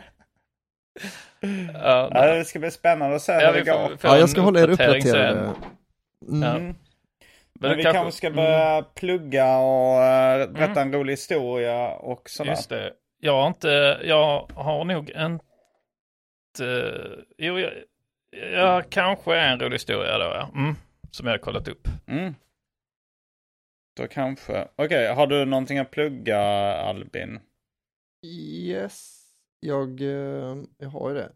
Speaker 3: Ja,
Speaker 4: Ja, det ska bli spännande att se
Speaker 3: Ja,
Speaker 4: hur
Speaker 3: vi
Speaker 4: det
Speaker 3: får-
Speaker 4: går.
Speaker 3: får
Speaker 6: Ja,
Speaker 3: en
Speaker 6: jag ska hålla er
Speaker 3: uppdatering
Speaker 6: uppdaterade.
Speaker 3: sen.
Speaker 6: Mm.
Speaker 3: Ja.
Speaker 4: Mm.
Speaker 3: Men,
Speaker 4: Men vi
Speaker 3: kanske-
Speaker 4: kanske ska börja plugga och uh, berätta
Speaker 3: Mm.
Speaker 4: en rolig historia och sådär.
Speaker 3: Just det. Jag har inte, jag har nog inte, jo, jag, jag kanske är en rolig historia då, ja. Mm, som jag har kollat upp.
Speaker 4: Mm. Då kanske. Okej, okay, har du någonting att plugga, Albin?
Speaker 6: Yes, jag, eh, jag har ju det.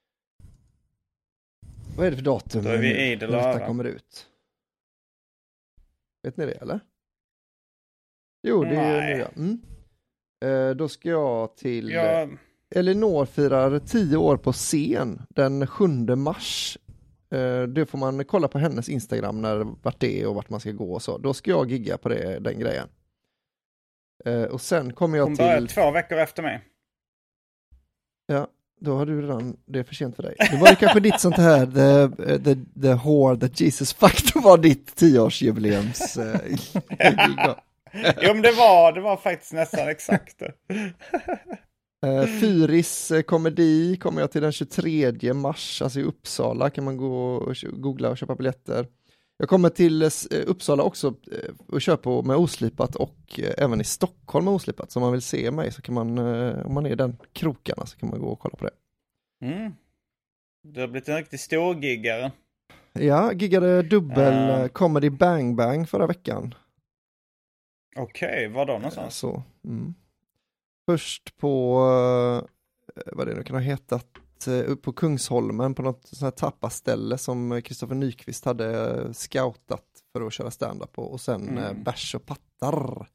Speaker 6: Vad är det för datum?
Speaker 4: Då är vi
Speaker 6: nu
Speaker 4: idel
Speaker 6: när
Speaker 4: och
Speaker 6: detta
Speaker 4: öra.
Speaker 6: kommer ut? Vet ni det eller? Jo, det är
Speaker 4: Nej.
Speaker 6: nu, ja. Mm. Eh, då ska jag till...
Speaker 4: Ja,
Speaker 6: Elinor firar tio år på scen den sjunde mars. Eh, det får man kolla på hennes Instagram när vart det är och vart man ska gå och så. Då ska jag gigga på det, den grejen. Eh, och sen kommer jag
Speaker 4: hon börjar
Speaker 6: till...
Speaker 4: två veckor efter mig.
Speaker 6: Ja, då har du redan, det är för sent för dig. Det var ju kanske ditt sånt här, the, the, the whore that Jesus fucked var ditt tioårsjubileums eh, gig då.
Speaker 4: Jo, men det var, det var faktiskt nästan exakt det.
Speaker 6: Eh, Fyris eh, komedi kommer jag till den tjugotredje mars, alltså i Uppsala kan man gå och kö- googla och köpa biljetter. Jag kommer till eh, Uppsala också eh, och köpa med Oslipat och eh, även i Stockholm med Oslipat. Så om man vill se mig så kan man, eh, om man är i den krokarna så kan man gå och kolla på det.
Speaker 4: Mm. Du har blivit en riktig storgiggare.
Speaker 6: Ja, giggade dubbel
Speaker 4: Uh.
Speaker 6: uh. Comedy Bang Bang förra veckan.
Speaker 4: Okej, okay, var då någonstans?
Speaker 6: Så, mm. Först på, uh, vad det nu kan ha hetat, uh, upp på Kungsholmen på något sånt här tappaställe som Kristoffer Nyqvist hade scoutat för att köra stand-up på. Och sen
Speaker 4: Mm.
Speaker 6: uh, bärs och pattar.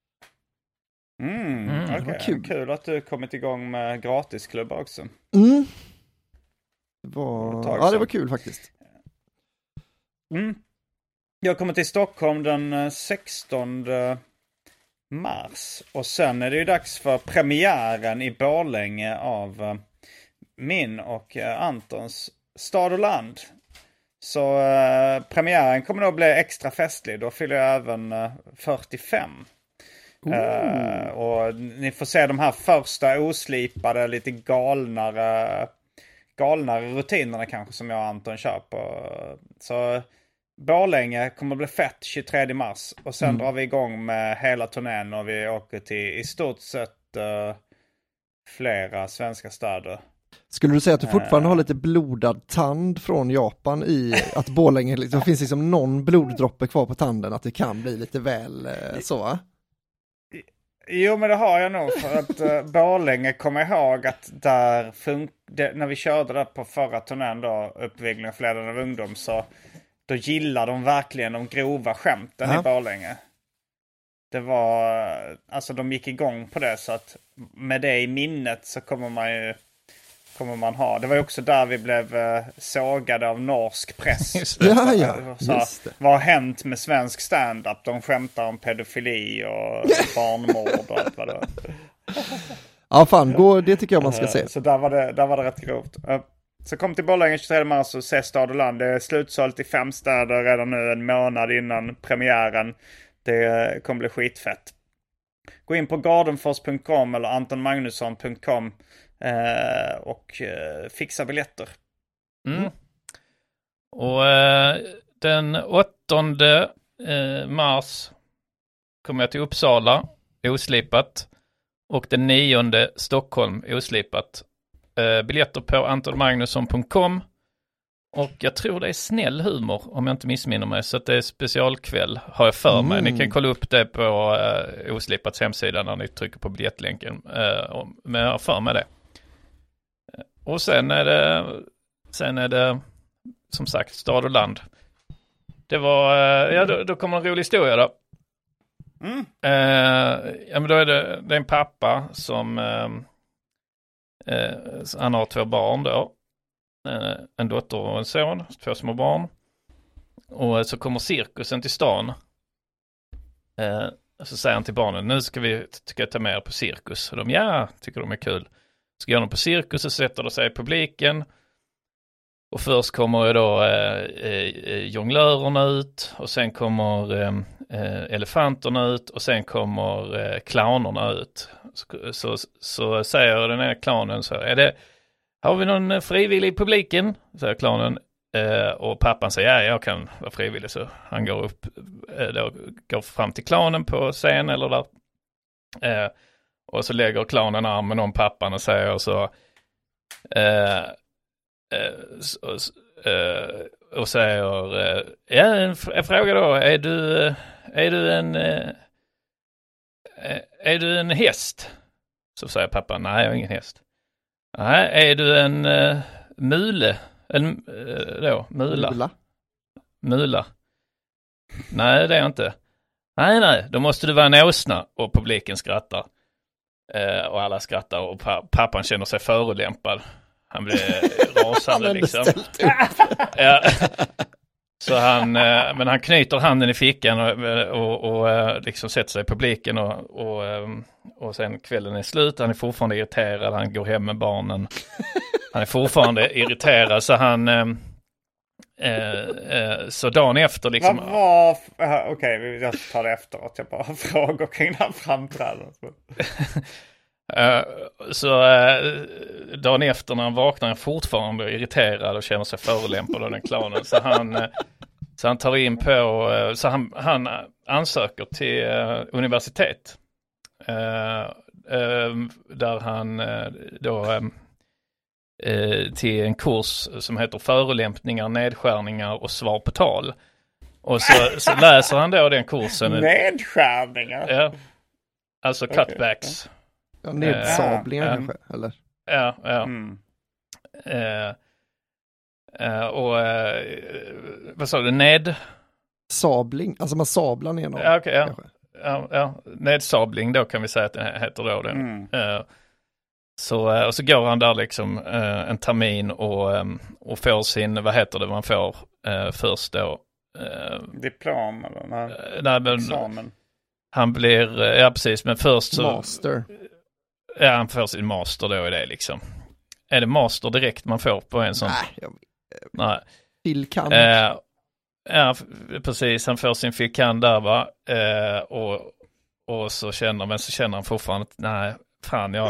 Speaker 4: Mm,
Speaker 3: Mm,
Speaker 4: okej.
Speaker 6: det var
Speaker 4: Kul.
Speaker 6: kul.
Speaker 4: Kul att du kommit igång med gratisklubbar också.
Speaker 6: Mm. Det
Speaker 4: Det
Speaker 6: var,
Speaker 4: var ett tag
Speaker 6: ja, det
Speaker 4: sedan.
Speaker 6: var kul faktiskt.
Speaker 4: Mm. Jag kommer till Stockholm den eh, sextonde mars. Och sen är det ju dags för premiären i Borlänge av eh, min och eh, Antons Stad och land. Så eh, premiären kommer nog bli extra festlig. Då fyller jag även eh, fyrtiofem. Eh, och ni får se de här första oslipade, lite galnare galnare rutinerna kanske som jag och Anton kör på. Så Borlänge kommer att bli fett tjugotredje mars. Och sen
Speaker 6: Mm.
Speaker 4: drar vi igång med hela turnén och vi åker till i stort sett uh, flera svenska städer.
Speaker 6: Skulle du säga att du fortfarande
Speaker 4: Uh.
Speaker 6: har lite blodad tand från Japan i att Borlänge, det finns liksom någon bloddroppe kvar på tanden, att det kan bli lite väl eh, så va?
Speaker 4: Jo, men det har jag nog för att uh, Borlänge kommer ihåg att där fun- det, när vi körde där på förra turnén då, uppvigling och förledande av ungdom, så då gillar de verkligen de grova skämten
Speaker 6: Ja.
Speaker 4: i Borlänge. det var, alltså de gick igång på det, så att med det i minnet så kommer man ju kommer man ha. Det var ju också där vi blev uh, sågade av norsk press.
Speaker 6: Just det. Ja, ja.
Speaker 4: Så,
Speaker 6: Just det.
Speaker 4: Vad har hänt med svensk stand-up? De skämtar om pedofili och barnmord och allt vad det var.
Speaker 6: Ja, fan, gå, det tycker jag man ska se.
Speaker 4: Så där var det, där var det rätt grovt. Så kom till Borlänge tjugotredje mars och se Stad och land. Det är slutsålt i fem städer redan nu en månad innan premiären. Det kommer bli skitfett. Gå in på gardenfors punkt com eller anton magnusson punkt com eh, och eh, fixa biljetter.
Speaker 3: Mm. Och eh, den åttonde eh, mars kommer jag till Uppsala, oslipat. Och den nionde Stockholm, oslipat. Eh, biljetter på anton magnusson punkt com. Och jag tror det är snäll humor, om jag inte missminner mig. Så att det är specialkväll, har jag för mig. Mm. Ni kan kolla upp det på eh, Oslipats hemsida när ni trycker på biljettlänken. Eh, men jag har för mig det. Och sen är det, sen är det som sagt Stad och land. Det var, eh, ja då, då kommer en rolig historia då.
Speaker 4: Mm.
Speaker 3: Eh, ja, men då är det, det är en pappa som eh, eh, han har två barn då. Eh, en dotter och en son, två små barn. Och så kommer cirkusen till stan. Eh, så säger han till barnen, nu ska vi ska jag ta med er på cirkus. Och de, ja, tycker de är kul. Så går de på cirkus och sätter de sig i publiken. Och först kommer då eh, eh, jonglörerna ut. Och sen kommer eh, eh, elefanterna ut. Och sen kommer eh, clownerna ut. Så, så, så säger den här clownen så, är det, har vi någon frivillig i publiken? Säger clownen. Eh, och pappan säger, ja, jag kan vara frivillig. Så han går upp, eh, då, går fram till clownen på scen eller där. Eh, och så lägger clownen armen om pappan och säger så... Eh, Uh, uh, och säger uh, ja, en, en fråga då, är du uh, är du en uh, är du en häst? Så säger pappa, nej, jag är ingen häst. Nej, är du en uh, mule? En uh, då, mula.
Speaker 6: Mula.
Speaker 3: Mula. Nej, det är jag inte. Nej, nej, då måste du vara en åsna. Och publiken skrattar. Uh, och alla skrattar och pa- pappan känner sig förolämpad. Han blev rasande liksom. Ja. Så han, men han knyter handen i fickan och, och, och liksom sätter sig i publiken och, och, och sen kvällen är slut. Han är fortfarande irriterad. Han går hem med barnen. Han är fortfarande irriterad så han äh, äh, så dagen efter liksom.
Speaker 4: Vad var, okej, okay, jag tar det efteråt. Jag bara har frågor kring den framträdanden.
Speaker 3: Uh, så uh, dagen efter när han vaknar är han fortfarande irriterad och känner sig förolämpad av den clownen. Så han, uh, så han tar in på, uh, så han, han ansöker till uh, universitet. Uh, uh, där han uh, då um, uh, till en kurs som heter förolämpningar, nedskärningar och svar på tal. Och så, så läser han då den kursen.
Speaker 4: Nedskärningar?
Speaker 3: Ja, alltså okay. Cutbacks.
Speaker 6: Ja, nedsablingar uh, kanske, uh, eller?
Speaker 3: Ja, ja. Mm. Uh, uh, och uh, vad sa du? Ned?
Speaker 6: Sabling, alltså man sablar ner någon.
Speaker 3: Ja, okay, ja. Ja, ja. Nedsabling då kan vi säga att det heter då den.
Speaker 4: Mm.
Speaker 3: Uh, så, uh, och så går han där liksom uh, en termin och, um, och får sin, vad heter det man får uh, först då? Uh,
Speaker 4: Diplom eller nej,
Speaker 3: uh, nej, men,
Speaker 4: examen.
Speaker 3: Han blir, uh, ja precis, men först så...
Speaker 6: Master.
Speaker 3: Ja, han får sin master då i det liksom. Är det master direkt man får på en sån?
Speaker 6: Nej. Jag...
Speaker 3: Nej.
Speaker 6: Filkan.
Speaker 3: Eh, ja, precis. Han får sin filkan där va. Eh, och, och så känner, men så känner han fortfarande att nej, fan jag...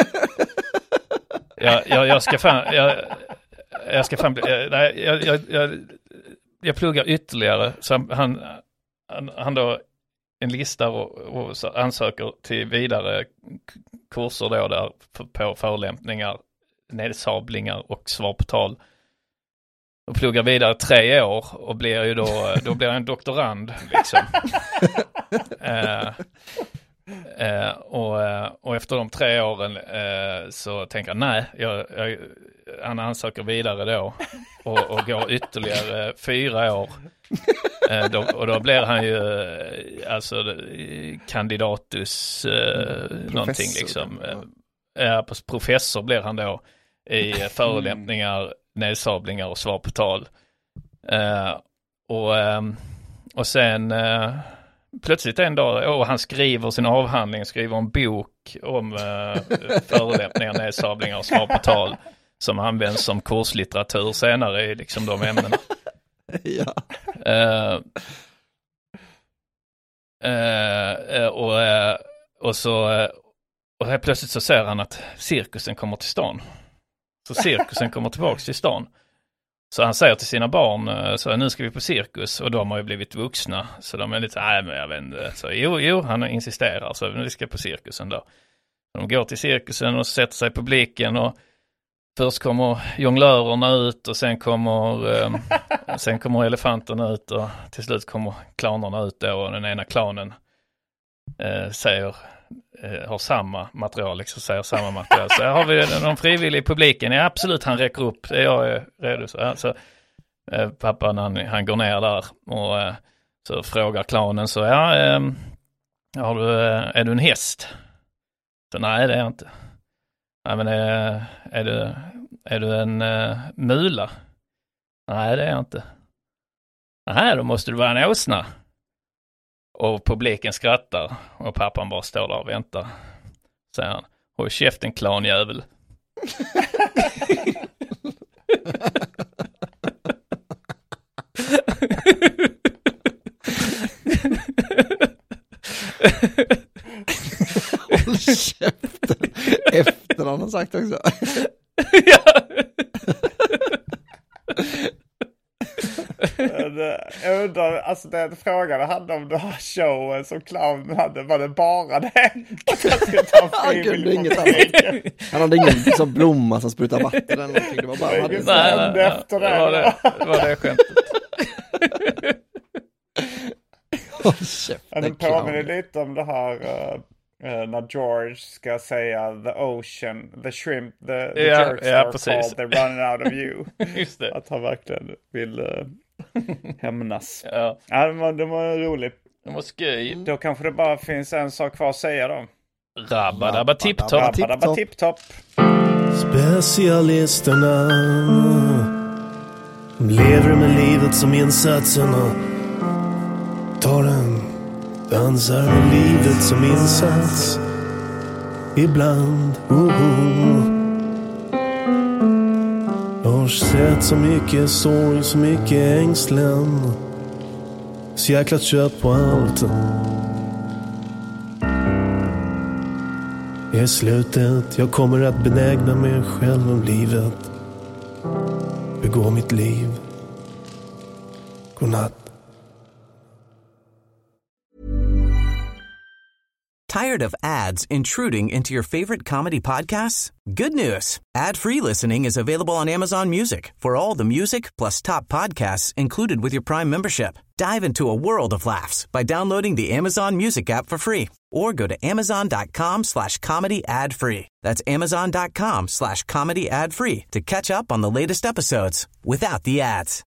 Speaker 3: jag, jag, jag ska fan... Jag, jag ska fan bli... Nej, jag, jag, jag, jag pluggar ytterligare. Så han, han, han då en lista och, och ansöker till vidare kurser då där på förolämpningar, nedsablingar och svar på tal. Och pluggar vidare tre år och blir ju då, då blir han en doktorand liksom. uh, Eh, och, eh, och efter de tre åren eh, så tänker jag nej, jag, jag, han ansöker vidare då och, och går ytterligare fyra år. Eh, då, och då blir han ju eh, alltså kandidatus eh, någonting liksom. Eh, professor blir han då i förolämpningar, nedsablingar och svar på tal. Eh, och, eh, och sen eh, plötsligt en dag, och han skriver sin avhandling, skriver en bok om eh, förolämpningar, nedsablingar och svar på tal som används som kurslitteratur senare i liksom de ämnena.
Speaker 6: Ja.
Speaker 3: Uh, uh, och, uh, och så uh, och här plötsligt så ser han att cirkusen kommer till stan. Så cirkusen kommer tillbaka till stan. Så han säger till sina barn uh, så nu ska vi på cirkus, och de har ju blivit vuxna så de är lite nej men jag vet inte. Så jo jo han insisterar så vi ska på cirkusen då. De går till cirkusen och sätter sig i publiken, och först kommer jonglörerna ut och sen kommer eh, sen kommer elefanterna ut, och till slut kommer clownerna ut då, och den ena clownen eh, säger eh, har samma material, liksom säger samma material. Så här har vi någon frivillig i publiken. Ja, absolut, han räcker upp. Jag är redo. Så, så eh, pappan han, han går ner där och eh, så frågar clownen så ja, eh, har du, är du en häst? Så nej, det är jag inte. Nej, men är, är, du, är du en uh, mula? Nej, det är jag inte. Nej, då måste du vara en åsna. Och publiken skrattar. Och pappan bara står där och väntar. Säger han, håll käften clownjävel.
Speaker 6: Håll käften. Efter han har sagt också.
Speaker 3: Ja.
Speaker 4: Jag undrar, alltså den frågan hade om det här showen som clown hade, var det bara det?
Speaker 6: Han kunde inget annat. Han hade ingen liksom blomma som sprutar vatten eller någonting. Det var bara
Speaker 4: det
Speaker 6: hade
Speaker 3: nej, nej,
Speaker 4: efter
Speaker 3: det.
Speaker 4: Det
Speaker 3: var det, det var det skämtet.
Speaker 6: Håll käften.
Speaker 4: Det påminner lite om det här uh, uh, när George ska säga the ocean, the shrimp, the, the
Speaker 3: ja,
Speaker 4: jerks
Speaker 3: ja,
Speaker 4: are
Speaker 3: precis.
Speaker 4: called, they're running out of you.
Speaker 3: Just det.
Speaker 4: Att han verkligen vill uh, hämnas.
Speaker 3: Ja.
Speaker 4: Ja, det var, det var roligt.
Speaker 3: Det var skoj.
Speaker 4: Då kanske det bara finns en sak kvar att säga då.
Speaker 3: Rabba dabba tipptopp.
Speaker 4: Rabba dabba tipptopp.
Speaker 13: Specialisterna lever med livet som insatserna. Tar en dansar med livet som insats. Ibland oh, oh. Jag har sett så mycket sorg, så mycket ängslan. Så jäkla trött på allt. I slutet jag kommer att benägna mig själv om livet. Begå mitt liv. Godnatt.
Speaker 1: Tired of ads intruding into your favorite comedy podcasts? Good news. Ad-free listening is available on Amazon Music for all the music plus top podcasts included with your Prime membership. Dive into a world of laughs by downloading the Amazon Music app for free or go to amazon.com slash comedy ad free. That's amazon.com slash comedy ad free to catch up on the latest episodes without the ads.